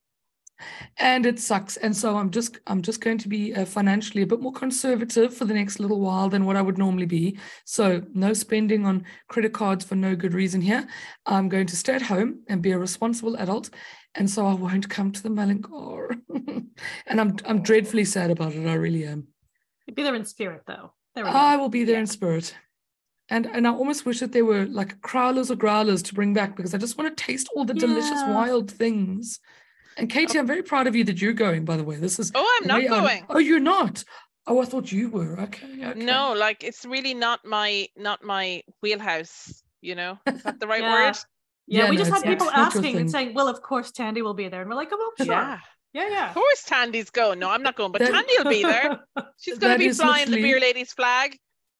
And it sucks. And so I'm just I'm just going to be uh, financially a bit more conservative for the next little while than what I would normally be. So no spending on credit cards for no good reason here. I'm going to stay at home and be a responsible adult. And so I won't come to the Mullingar. And I'm I'm dreadfully sad about it. I really am. You'll be there in spirit, though. There we go. I will be there yeah. in spirit. And and I almost wish that there were like crowlers or growlers to bring back because I just want to taste all the yeah. delicious wild things. And Katie, I'm very proud of you that you're going, by the way. This is Oh, I'm not going. Oh, you're not. Oh, I thought you were. Okay, okay. No, like it's really not my not my wheelhouse, you know. Is that the right yeah. word? Yeah, Yeah, we no, just had it's- people it's not your asking thing. and saying, well, of course Tandy will be there. And we're like, oh, well, sure. Yeah. Yeah, yeah. Of course Tandy's going. No, I'm not going, but That- Tandy will be there. She's going to That be is flying the literally- Beer Ladies flag.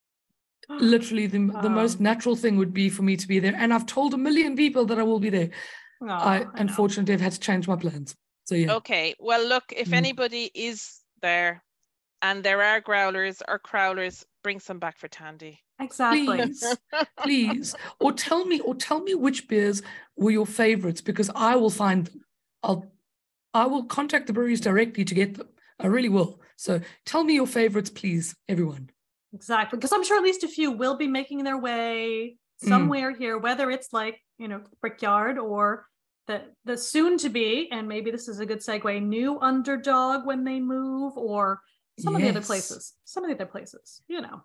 Literally, the, the Um, most natural thing would be for me to be there. And I've told a million people that I will be there. Oh, I, I know. unfortunately, have had to change my plans. So, yeah. Okay, well, look, if Mm. anybody is there and there are growlers or crowlers, bring some back for Tandy. Exactly. Please, please. Or tell me, or tell me which beers were your favorites because I will find them. I'll, I will contact the breweries directly to get them. I really will. So tell me your favorites, please, everyone. Exactly. Because I'm sure at least a few will be making their way somewhere here, whether it's like, you know, Brickyard or the the soon to be, and maybe this is a good segue, new Underdog when they move, or some of the other Yes. places. Some of the other places, you know.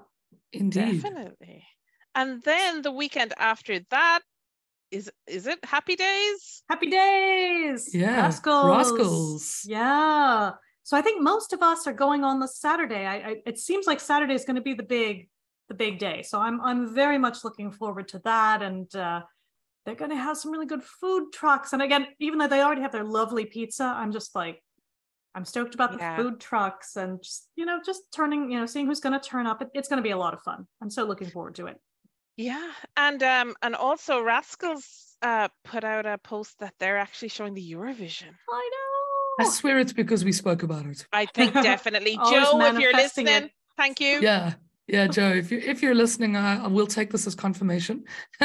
Indeed. Definitely. And then the weekend after that, is is it Happy Days? Happy Days! Yeah, Rascals! Rascals. Yeah. So I think most of us are going on the Saturday. I, I it seems like Saturday is going to be the big the big day. So I'm I'm very much looking forward to that. And uh, they're going to have some really good food trucks. And again, even though they already have their lovely pizza, I'm just like, I'm stoked about the Yeah. food trucks and just, you know, just turning, you know, seeing who's going to turn up. It, it's going to be a lot of fun. I'm so looking forward to it. Yeah, and um and also Rascals uh put out a post that they're actually showing the Eurovision. I I know. swear it's because we spoke about it. I think definitely. Always Joe, if you're manifesting listening, it. thank you. Yeah. Yeah, Joe, if, you, if you're listening, I, I will take this as confirmation. So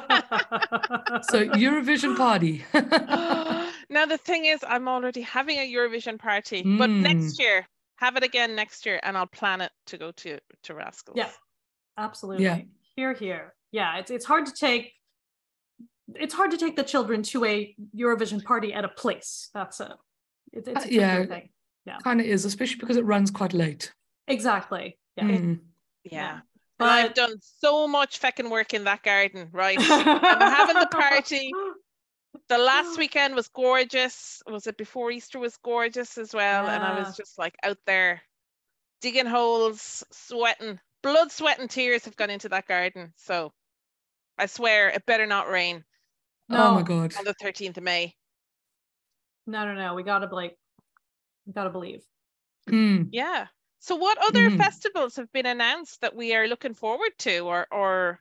Eurovision party. Now the thing is, I'm already having a Eurovision party, but Mm. next year, have it again next year, and I'll plan it to go to to Rascals. Yeah, absolutely. Yeah. Here, here. Yeah, it's it's hard to take it's hard to take the children to a Eurovision party at a place. That's a it, it's a Uh, yeah. trickier thing. Kind of is, especially because it runs quite late. Exactly. Yeah. it- Mm. Yeah. But And I've done so much feckin' work in that garden, right? I'm having the party. The last weekend was gorgeous. Was it before Easter was gorgeous as well? And I Yeah. was just like out there digging holes, sweating, blood, sweat, and tears have gone into that garden. So I swear it better not rain. No. Oh my God. On the thirteenth of May. No, no, no. We gotta like, we gotta believe. Mm. Yeah. So what other Mm. festivals have been announced that we are looking forward to, or or,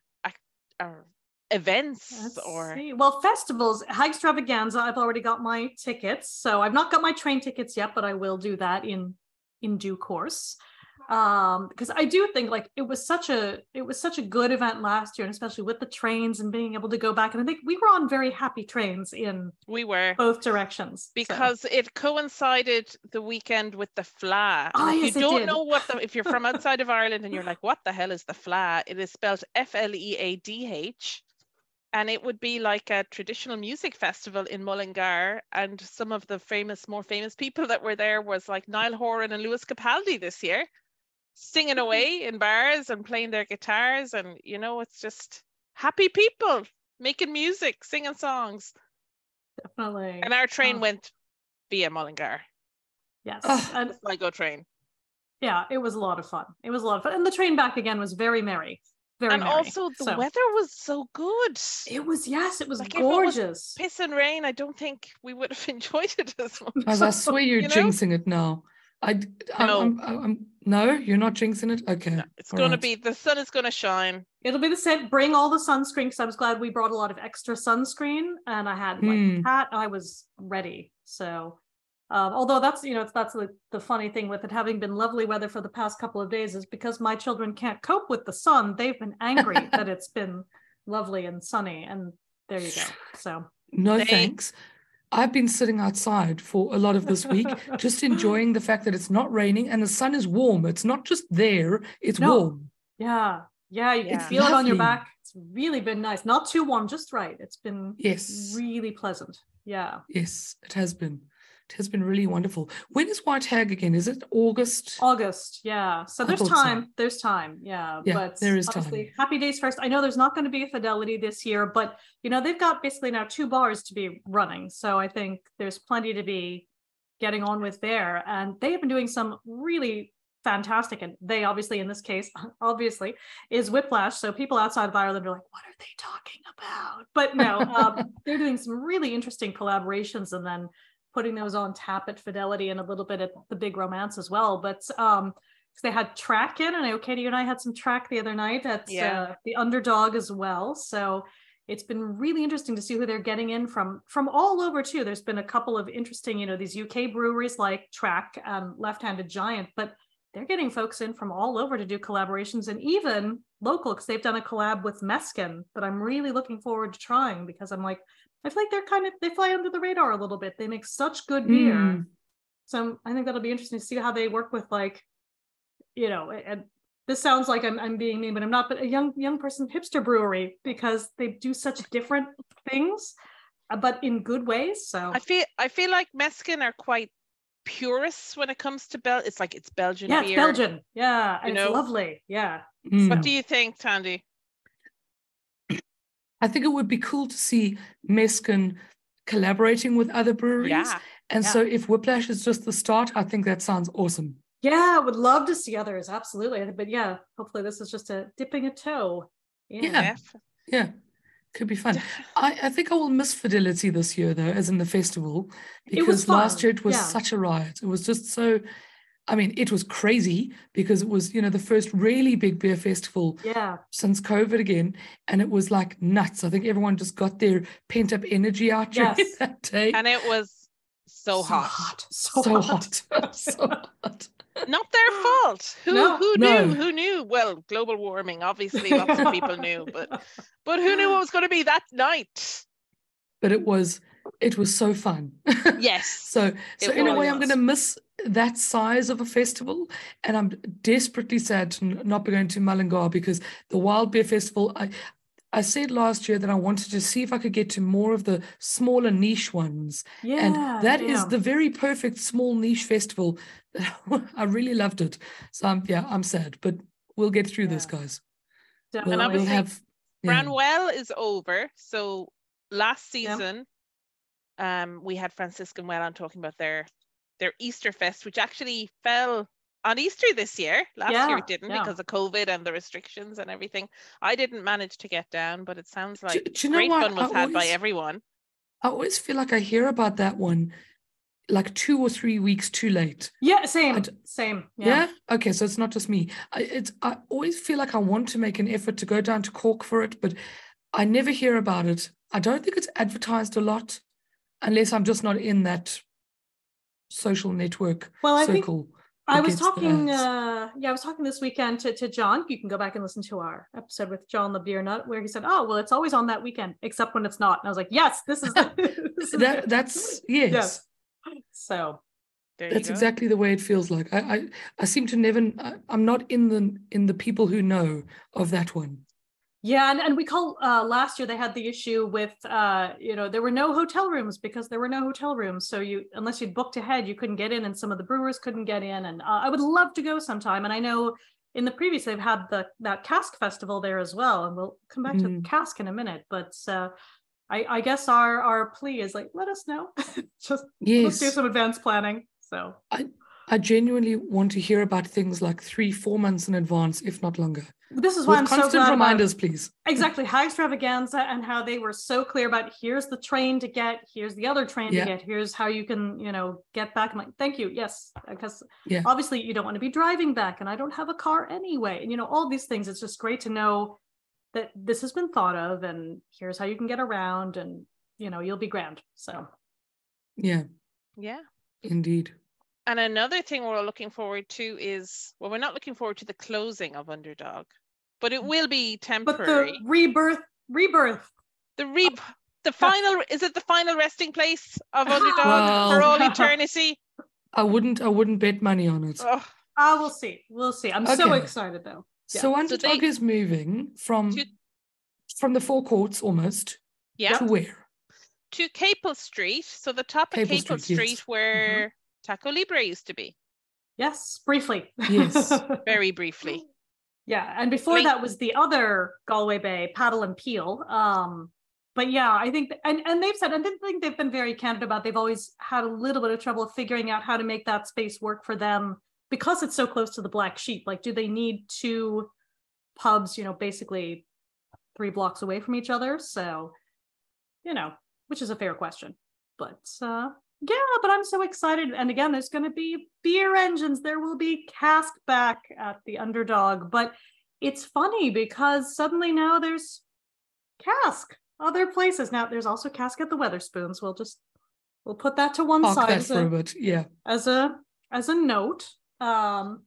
or events? Let's or see. Well, festivals, Hagstravaganza, I've already got my tickets. So I've not got my train tickets yet, but I will do that in in due course. Um, because I do think like it was such a it was such a good event last year, and especially with the trains and being able to go back. And I think we were on very happy trains in we were both directions. because so. it coincided the weekend with the F L A. Oh, And if yes, you it don't did. know what the if you're from outside of Ireland and you're like, what the hell is the F L A? It is spelled F L E A D H. And it would be like a traditional music festival in Mullingar. And some of the famous, more famous people that were there was like Niall Horan and Lewis Capaldi this year, singing away in bars and playing their guitars. And, you know, it's just happy people making music, singing songs. Definitely. And our train Oh. went via Mullingar. Yes. Oh. And The Sligo train. yeah, it was a lot of fun. It was a lot of fun. And the train back again was very merry. Very And merry. also the So, weather was so good. it was, yes, it was Like, if it was gorgeous. piss and rain, I don't think we would have enjoyed it as much. As I swear you're You know? jinxing it now. I, I'm, No. I'm, I'm, I'm- no, you're not jinxing it? Okay. No, it's all going to right. be, the sun is going to shine. It'll be the same. Bring all the sunscreen, because I was glad we brought a lot of extra sunscreen, and I had like Hmm. hat. I was ready. So, um, although that's you know it's, that's the, the funny thing with it having been lovely weather for the past couple of days is because my children can't cope with the sun. They've been angry that it's been lovely and sunny, and there you go. So No They- thanks. I've been sitting outside for a lot of this week, just enjoying the fact that it's not raining and the sun is warm. It's not just there, it's No. warm. yeah, yeah, you can Yeah. feel it on your Lovely. back. It's really been nice. Not too warm, just right. It's been Yes. really pleasant. Yeah. Yes, it has been. It has been really wonderful. When is White Hag again? Is it August? August, yeah. So I there's thought so. time. There's time, yeah. Yeah, but there is obviously, time. Happy Days First. I know there's not going to be a Fidelity this year, but you know they've got basically now two bars to be running. So I think there's plenty to be getting on with there, and they have been doing some really fantastic. And they obviously, in this case, obviously, is Whiplash. So people outside of Ireland are like, "What are they talking about?" But no, um, they're doing some really interesting collaborations, and then putting those on tap at Fidelity and a little bit at the Big Romance as well. But um, because they had track in, and I know Katie and I had some track the other night at Yeah. uh, the Underdog as well. So it's been really interesting to see who they're getting in from from all over too. There's been a couple of interesting, you know, these U K breweries like Track and Left Handed Giant, but they're getting folks in from all over to do collaborations, and even local, because they've done a collab with Meskin that I'm really looking forward to trying, because I'm like, I feel like they're kind of, they fly under the radar a little bit. They make such good beer. Mm. So I think that'll be interesting to see how they work with, like, you know, and this sounds like I'm, I'm being mean, but I'm not, but a young, young person hipster brewery, because they do such different things, uh, but in good ways. So I feel I feel like Meskin are quite purists when it comes to Bel. It's like it's Belgian yeah, beer. it's Belgian. Yeah. You And know? it's lovely. Yeah. Mm. What do you think, Tandy? I think it would be cool to see Meskin collaborating with other breweries. Yeah. And Yeah. so if Whiplash is just the start, I think that sounds awesome. Yeah, I would love to see others. Absolutely. But yeah, hopefully this is just a dipping a toe. Yeah. Def- Yeah, could be fun. I, I think I will miss Fidelity this year, though, as in the festival, It was because last fun, year it was yeah. such a riot. It was just so, I mean, it was crazy because it was, you know, the first really big beer festival Yeah. since COVID again. And it was like nuts. I think everyone just got their pent up energy out during Yes. that day. And it was so, hot. So, So hot. hot. So hot. Not their fault. Who No. who No. knew? Who knew? Well, global warming, obviously, lots of people knew, but but who knew what was going to be that night? But it was, it was so fun. Yes. So, so It in a really way, I'm was. going to miss that size of a festival, and I'm desperately sad to n- not be going to Mullingar, because the Wild Beer Festival, I, I said last year that I wanted to see if I could get to more of the smaller niche ones, Yeah. and that is yeah. the very perfect small niche festival. I really loved it. So I'm, yeah, I'm sad, but we'll get through this, Yeah. guys. Definitely. We'll, we'll obviously, have. yeah. Branwell is over. So last Yeah. season, um, we had Franciscan Well on talking about their their Easter Fest, which actually fell on Easter this year. Last Yeah, year it didn't yeah. because of COVID and the restrictions and everything. I didn't manage to get down, but it sounds like do, do you know great what? fun was I had by always- everyone. I always feel like I hear about that one like two or three weeks too late. Yeah, same, I'd- same. Yeah. Yeah. Okay, so it's not just me. I, it's I always feel like I want to make an effort to go down to Cork for it, but I never hear about it. I don't think it's advertised a lot, unless I'm just not in that social network Well, I think circle. I that was gets the talking, ads. uh, yeah, I was talking this weekend to, to John. You can go back and listen to our episode with John the Beer Nut, where he said, "Oh, well, it's always on that weekend, except when it's not." And I was like, "Yes, this is the, this is that it." that's yes. Yes. So There That's you go. exactly the way it feels like. I, I, I seem to never. I, I'm not in the in the people who know of that one. yeah, and, and we call uh, last year they had the issue with uh, you know, there were no hotel rooms because there were no hotel rooms. So you unless you'd booked ahead, you couldn't get in, and some of the brewers couldn't get in. And uh, I would love to go sometime. And I know in the previous they've had the that cask festival there as well, and we'll come back to Mm. cask in a minute. But uh, I, I guess our our plea is like, let us know. Just let's do Yes, some advanced planning. So I I genuinely want to hear about things like three, four months in advance, if not longer. this is why With I'm so constant glad reminders, about please. exactly Hagstravaganza and how they were so clear about here's the train to get, here's the other train Yeah. to get, here's how you can, you know, get back. I'm like, thank you, yes, because Yeah, obviously you don't want to be driving back, and I don't have a car anyway, and you know, all these things. It's just great to know that this has been thought of, and here's how you can get around, and you know, you'll be grand. So yeah, Yeah. indeed. And another thing we're looking forward to is, well, we're not looking forward to the closing of Underdog, but it will be but temporary. the rebirth rebirth The re the final is it the final resting place of Underdog Well- for all eternity? I wouldn't. I wouldn't bet money on it. Oh, ah we'll see we'll see. I'm so Okay. excited though. Yeah. So Underdog they- is moving from To- from the forecourts almost yeah, to where? to Capel Street. So the top of Capel Capel Street, Street, yes. where Taco Libre used to be, Yes, briefly. Yes. very briefly. Yeah, and before Like- that was the other Galway Bay, Paddle and Peel. Um, but yeah, I think, th- and and they've said, I didn't think they've been very candid about. They've always had a little bit of trouble figuring out how to make that space work for them because it's so close to the Black Sheep. Like, do they need two pubs? You know, basically three blocks away from each other. So, you know, which is a fair question, but. uh Yeah, but I'm so excited. And again, there's going to be beer engines. There will be cask back at the Underdog. But it's funny because suddenly now there's cask other places. Now there's also cask at the Weatherspoons. We'll just we'll put that to one Park side that as for a a, bit. Yeah. as a as a note. Um,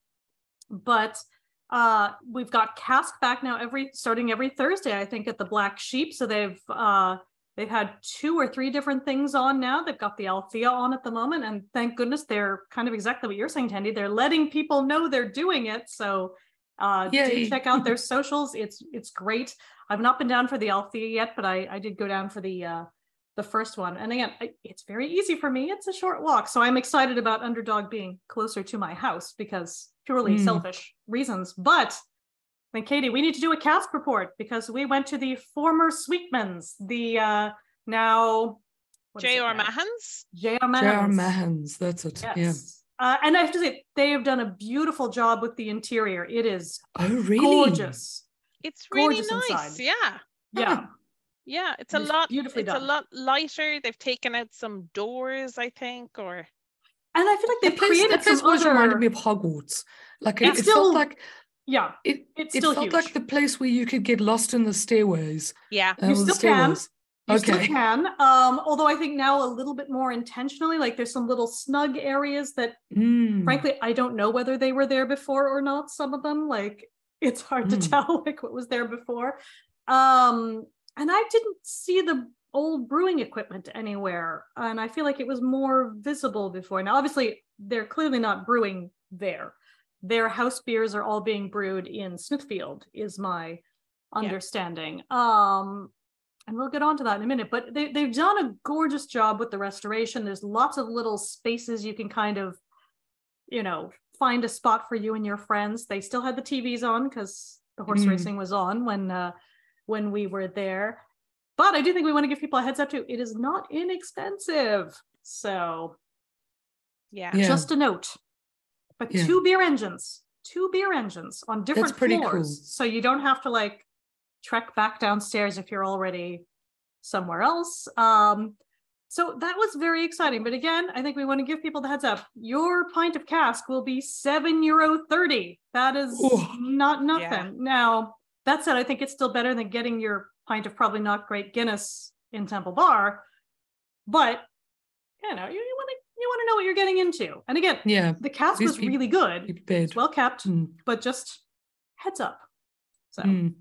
but uh, we've got cask back now every starting every Thursday, I think, at the Black Sheep. So they've uh They've had two or three different things on now. They've got the Althea on at the moment. And thank goodness they're kind of exactly what you're saying, Tandy. They're letting people know they're doing it. So uh, do Yay. check out their socials. It's it's great. I've not been down for the Althea yet, but I, I did go down for the uh, the first one. And again, I, it's very easy for me. It's a short walk. So I'm excited about Underdog being closer to my house because purely Mm. selfish reasons. But then, Katie, we need to do a cask report because we went to the former Sweetmans, the uh, now what is J it R now? Mahans. J R J R Mahans. Mahans. That's it. Yes. Yeah. Uh, and I have to say, they have done a beautiful job with the interior. It is Oh, really? gorgeous. It's really Gorgeous nice. inside. Yeah. Yeah. Yeah, it's It a is lot beautifully it's done. a lot lighter. They've taken out some doors, I think, or And I feel like That they've place, created that place some always other... reminded me of Hogwarts. Like it, It's it still- felt like Yeah, it. it's it still felt huge. like the place where you could get lost in the stairways. yeah. uh, You or the still can. stairwells. You Okay. still can. Um, although I think now a little bit more intentionally, like there's some little snug areas that Mm. frankly, I don't know whether they were there before or not. Some of them, like it's hard to Mm. tell like what was there before. Um, and I didn't see the old brewing equipment anywhere. And I feel like it was more visible before. Now, obviously, they're clearly not brewing there. Their house beers are all being brewed in Smithfield, is my understanding. Um, and we'll get on to that in a minute, but they, they've done a gorgeous job with the restoration. There's lots of little spaces you can kind of, you know, find a spot for you and your friends. They still had the T Vs on because the horse Mm. racing was on when uh, when we were there. But I do think we want to give people a heads up too. It is not inexpensive. So Yeah. Yeah. just a note. but Yeah. two beer engines, two beer engines on different pretty floors. cool. So you don't have to like trek back downstairs if you're already somewhere else. Um, so that was very exciting. But again, I think we want to give people the heads up. Your pint of cask will be seven euro thirty. That is Ooh. not nothing. Yeah. Now, that said, I think it's still better than getting your pint of probably not great Guinness in Temple Bar. But you know, you, you want to you want to know what you're getting into. And again, Yeah. the cask Please was be- really be good. prepared. It's well kept, Mm. but just heads up. So Mm.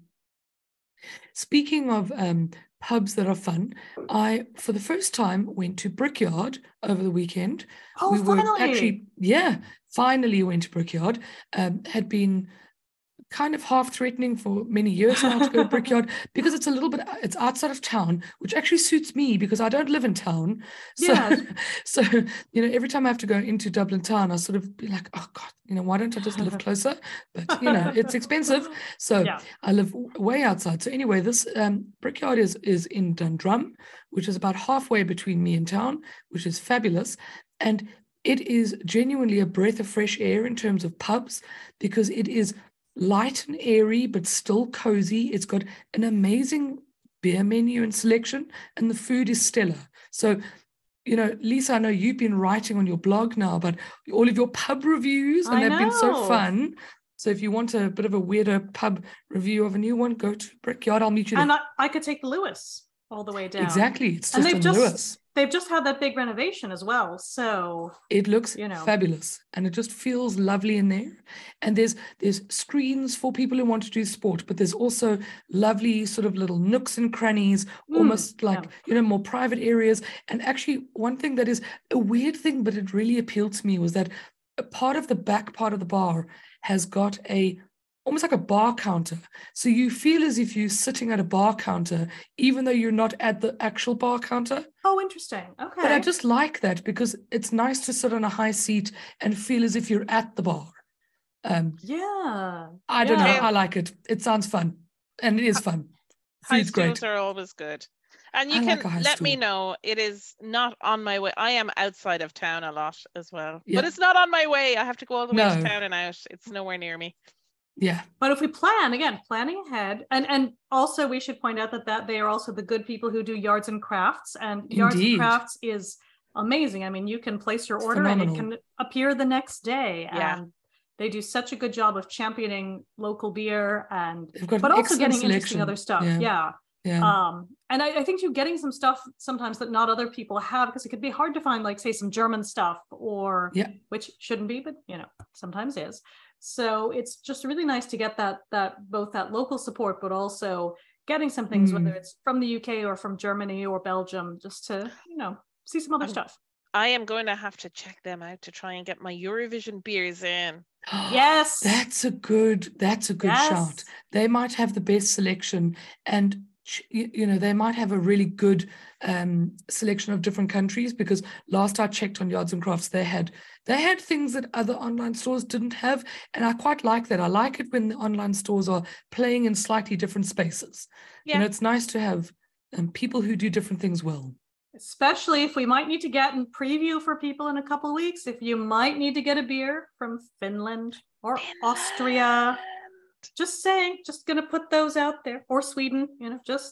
Speaking of um, pubs that are fun, I, for the first time, went to Brickyard over the weekend. oh, we were finally. actually, yeah, finally went to Brickyard. Um, had been kind of half threatening for many years now to go to Brickyard because it's a little bit, it's outside of town, which actually suits me because I don't live in town. So, Yes. so you know, every time I have to go into Dublin town, I sort of be like, oh God, you know, why don't I just live closer? But you know, it's expensive, so Yeah. I live w- way outside. So anyway, this um, Brickyard is is in Dundrum, which is about halfway between me and town, which is fabulous, and it is genuinely a breath of fresh air in terms of pubs because it is light and airy, but still cozy. It's got an amazing beer menu and selection, and the food is stellar. So, you know, Lisa, I know you've been writing on your blog now about all of your pub reviews, and I they've been so know. fun. So if you want a bit of a weirder pub review of a new one, go to Brickyard. I'll meet you And there. I, I could take Lewis all the way down. Exactly. It's And just they've on just Lewis. they've just had that big renovation as well. So It looks you know. fabulous, and it just feels lovely in there. And there's there's screens for people who want to do sport, but there's also lovely sort of little nooks and crannies, Mm, almost like yeah. you know more private areas. And actually, one thing that is a weird thing, but it really appealed to me was that a part of the back part of the bar has got a almost like a bar counter. So you feel as if you're sitting at a bar counter, even though you're not at the actual bar counter. Oh, interesting. Okay. But I just like that because it's nice to sit on a high seat and feel as if you're at the bar. Um, yeah. I don't Yeah. know. I like it. It sounds fun. And it is fun. High Food's great. stools are always good. And you I can like a high let me stool. know it is not on my way. I am outside of town a lot as well. Yeah. But it's not on my way. I have to go all the way to No. town and out. It's nowhere near me. Yeah. But if we plan, again, planning ahead, and and also we should point out that that they are also the good people who do Yards and Crafts, and Yards and Indeed. Crafts is amazing. I mean, you can place your It's order and it phenomenal. can appear the next day. Yeah. And they do such a good job of championing local beer and They've got but an also excellent getting interesting selection. other stuff. Yeah. Yeah. Yeah. Um, and I, I think you're getting some stuff sometimes that not other people have because it could be hard to find, like, say, some German stuff or Yeah. which shouldn't be, but you know, sometimes is. So it's just really nice to get that that both that local support, but also getting some things, Mm. whether it's from the U K or from Germany or Belgium, just to, you know, see some other I'm- stuff. I am going to have to check them out to try and get my Eurovision beers in. Yes. That's a good, that's a good Yes. shout. They might have the best selection, and ch- you you know, they might have a really good um, selection of different countries, because last I checked on Yards and Crafts, they had they had things that other online stores didn't have, and I quite like that. I like it when the online stores are playing in slightly different spaces. Yeah. You know, it's nice to have um, people who do different things well. Especially if we might need to get in preview for people in a couple of weeks, if you might need to get a beer from Finland or Austria. Just saying, just gonna put those out there, or Sweden, you know, just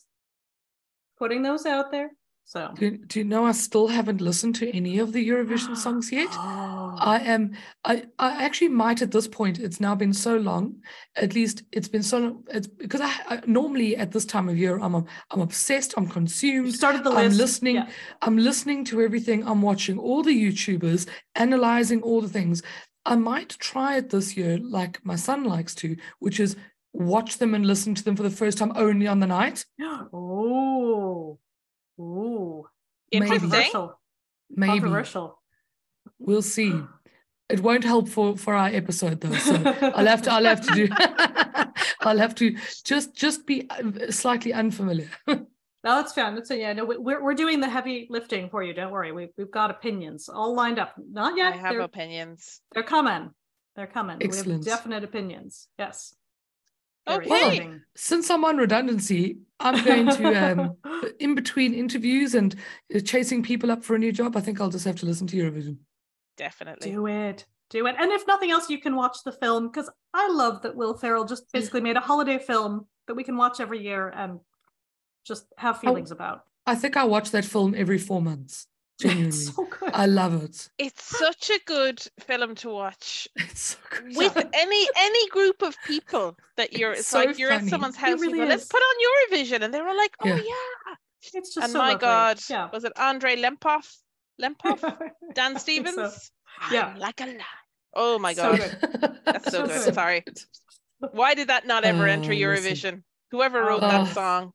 putting those out there. So Do, do you know I still haven't listened to any of the Eurovision songs yet? Oh. I am. I, I actually might at this point. It's now been so long. At least it's been so long. It's because I, I normally at this time of year I'm a, I'm obsessed. I'm You consumed. started the I'm list. listening. Yeah. I'm listening to everything. I'm watching all the YouTubers, analyzing all the things. I might try it this year, like my son likes to, which is watch them and listen to them for the first time only on the night. Oh, ooh, Maybe. Interesting. controversial. Maybe Controversial. we'll see. It won't help for for our episode though, so I'll have to I'll have to do I'll have to just just be slightly unfamiliar. No, that's fine. That's yeah. No, we- we're we're doing the heavy lifting for you. Don't worry. We've we've got opinions all lined up. Not yet. I have They're, opinions. they're coming. They're coming. Excellent. We have definite opinions. Yes. Very Okay. exciting. Since I'm on redundancy, I'm going to um in between interviews and uh, chasing people up for a new job, I think I'll just have to listen to Eurovision. Definitely. Do it. do it. And if nothing else, you can watch the film, because I love that Will Ferrell just basically made a holiday film that we can watch every year and just have feelings oh, about. I think I watch that film every four months. Genuinely. It's so good. I love it. It's such a good film to watch. It's so good. With any any group of people that you're it's, it's so like you're funny. At someone's house, really you go, let's put on Eurovision, and they were like, oh yeah. yeah. It's just and so my lovely. God, yeah. was it Andre Lempoff? Lempoff? Dan Stevens? So. Yeah. I'm like a lie. Oh my So God. good. That's so, So good. good. Sorry. Why did that not ever Oh, enter Eurovision? listen. Whoever wrote Oh. that song.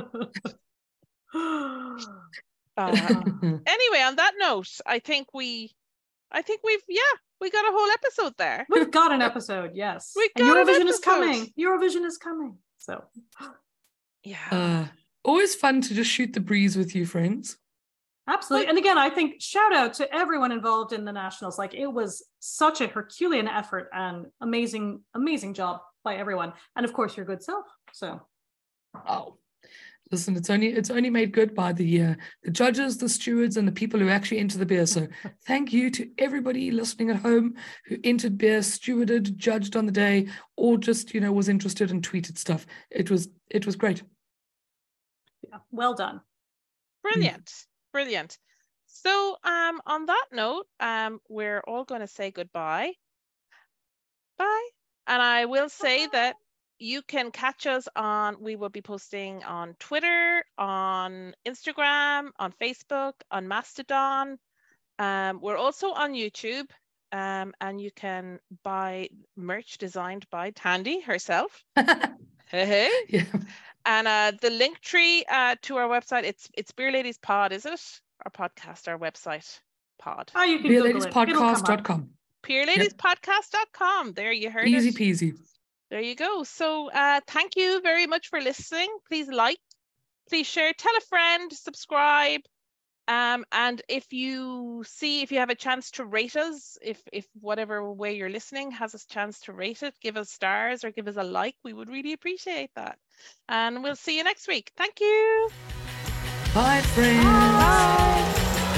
Uh, anyway, on that note, I think we, I think we've, yeah, we got a whole episode there. We've got an episode, yes. We've and got an Eurovision is episode. coming. Eurovision is coming. So, Yeah. Uh, always fun to just shoot the breeze with you, friends. absolutely. And again, I think shout out to everyone involved in the Nationals. Like, it was such a Herculean effort and amazing, amazing job by everyone. And of course, your good self. So, Oh, listen, it's only it's only made good by the uh, the judges, the stewards, and the people who actually enter the beer. So thank you to everybody listening at home who entered beer, stewarded, judged on the day, or just, you know, was interested and tweeted stuff. It was it was great. yeah, well done. Brilliant. Brilliant. So um, on that note, um, we're all going to say goodbye. Bye. And I will say that you can catch us on, we will be posting on Twitter, on Instagram, on Facebook, on Mastodon. Um, we're also on YouTube, um, and you can buy merch designed by Tandy herself. Hey, hey. Yeah. And uh, the link tree uh, to our website, it's it's Beer Ladies Pod, is it? Our podcast, our website, pod. Oh, you can beer Google ladies it. It'll come podcast dot up. com. beer ladies podcast dot com. There, you heard Easy it. peasy. There you go. So uh, thank you very much for listening. Please like, please share, tell a friend, subscribe. Um, and if you see, if you have a chance to rate us, if, if whatever way you're listening has a chance to rate it, give us stars or give us a like, we would really appreciate that. And we'll see you next week. Thank you. Bye, friends. Bye.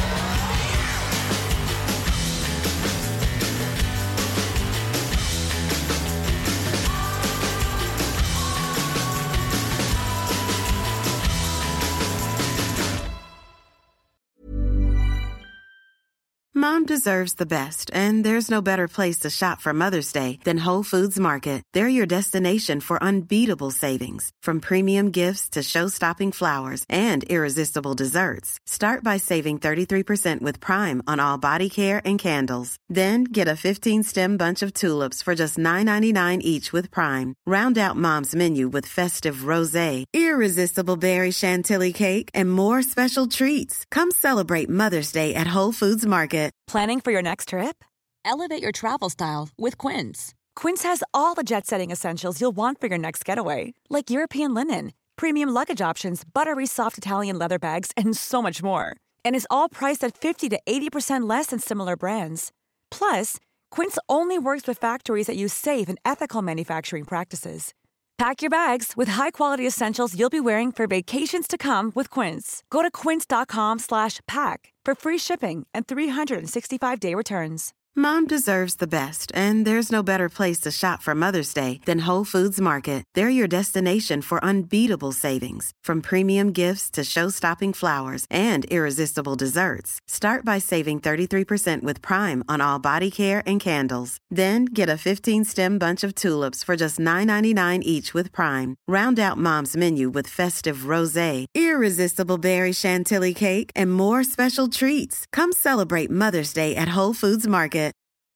Mom deserves the best, and there's no better place to shop for Mother's Day than Whole Foods Market. They're your destination for unbeatable savings, from premium gifts to show-stopping flowers and irresistible desserts. Start by saving thirty-three percent with Prime on all body care and candles. Then get a fifteen-stem bunch of tulips for just nine ninety-nine each with Prime. Round out Mom's menu with festive rosé, irresistible berry chantilly cake, and more special treats. Come celebrate Mother's Day at Whole Foods Market. Planning for your next trip? Elevate your travel style with Quince. Quince has all the jet-setting essentials you'll want for your next getaway, like European linen, premium luggage options, buttery soft Italian leather bags, and so much more. And is all priced at fifty to eighty percent less than similar brands. Plus, Quince only works with factories that use safe and ethical manufacturing practices. Pack your bags with high-quality essentials you'll be wearing for vacations to come with Quince. Go to quince.com slash pack for free shipping and three sixty-five day returns. Mom deserves the best, and there's no better place to shop for Mother's Day than Whole Foods Market. They're your destination for unbeatable savings, from premium gifts to show-stopping flowers and irresistible desserts. Start by saving thirty-three percent with Prime on all body care and candles. Then get a fifteen-stem bunch of tulips for just nine ninety-nine each with Prime. Round out Mom's menu with festive rosé, irresistible berry chantilly cake, and more special treats. Come celebrate Mother's Day at Whole Foods Market.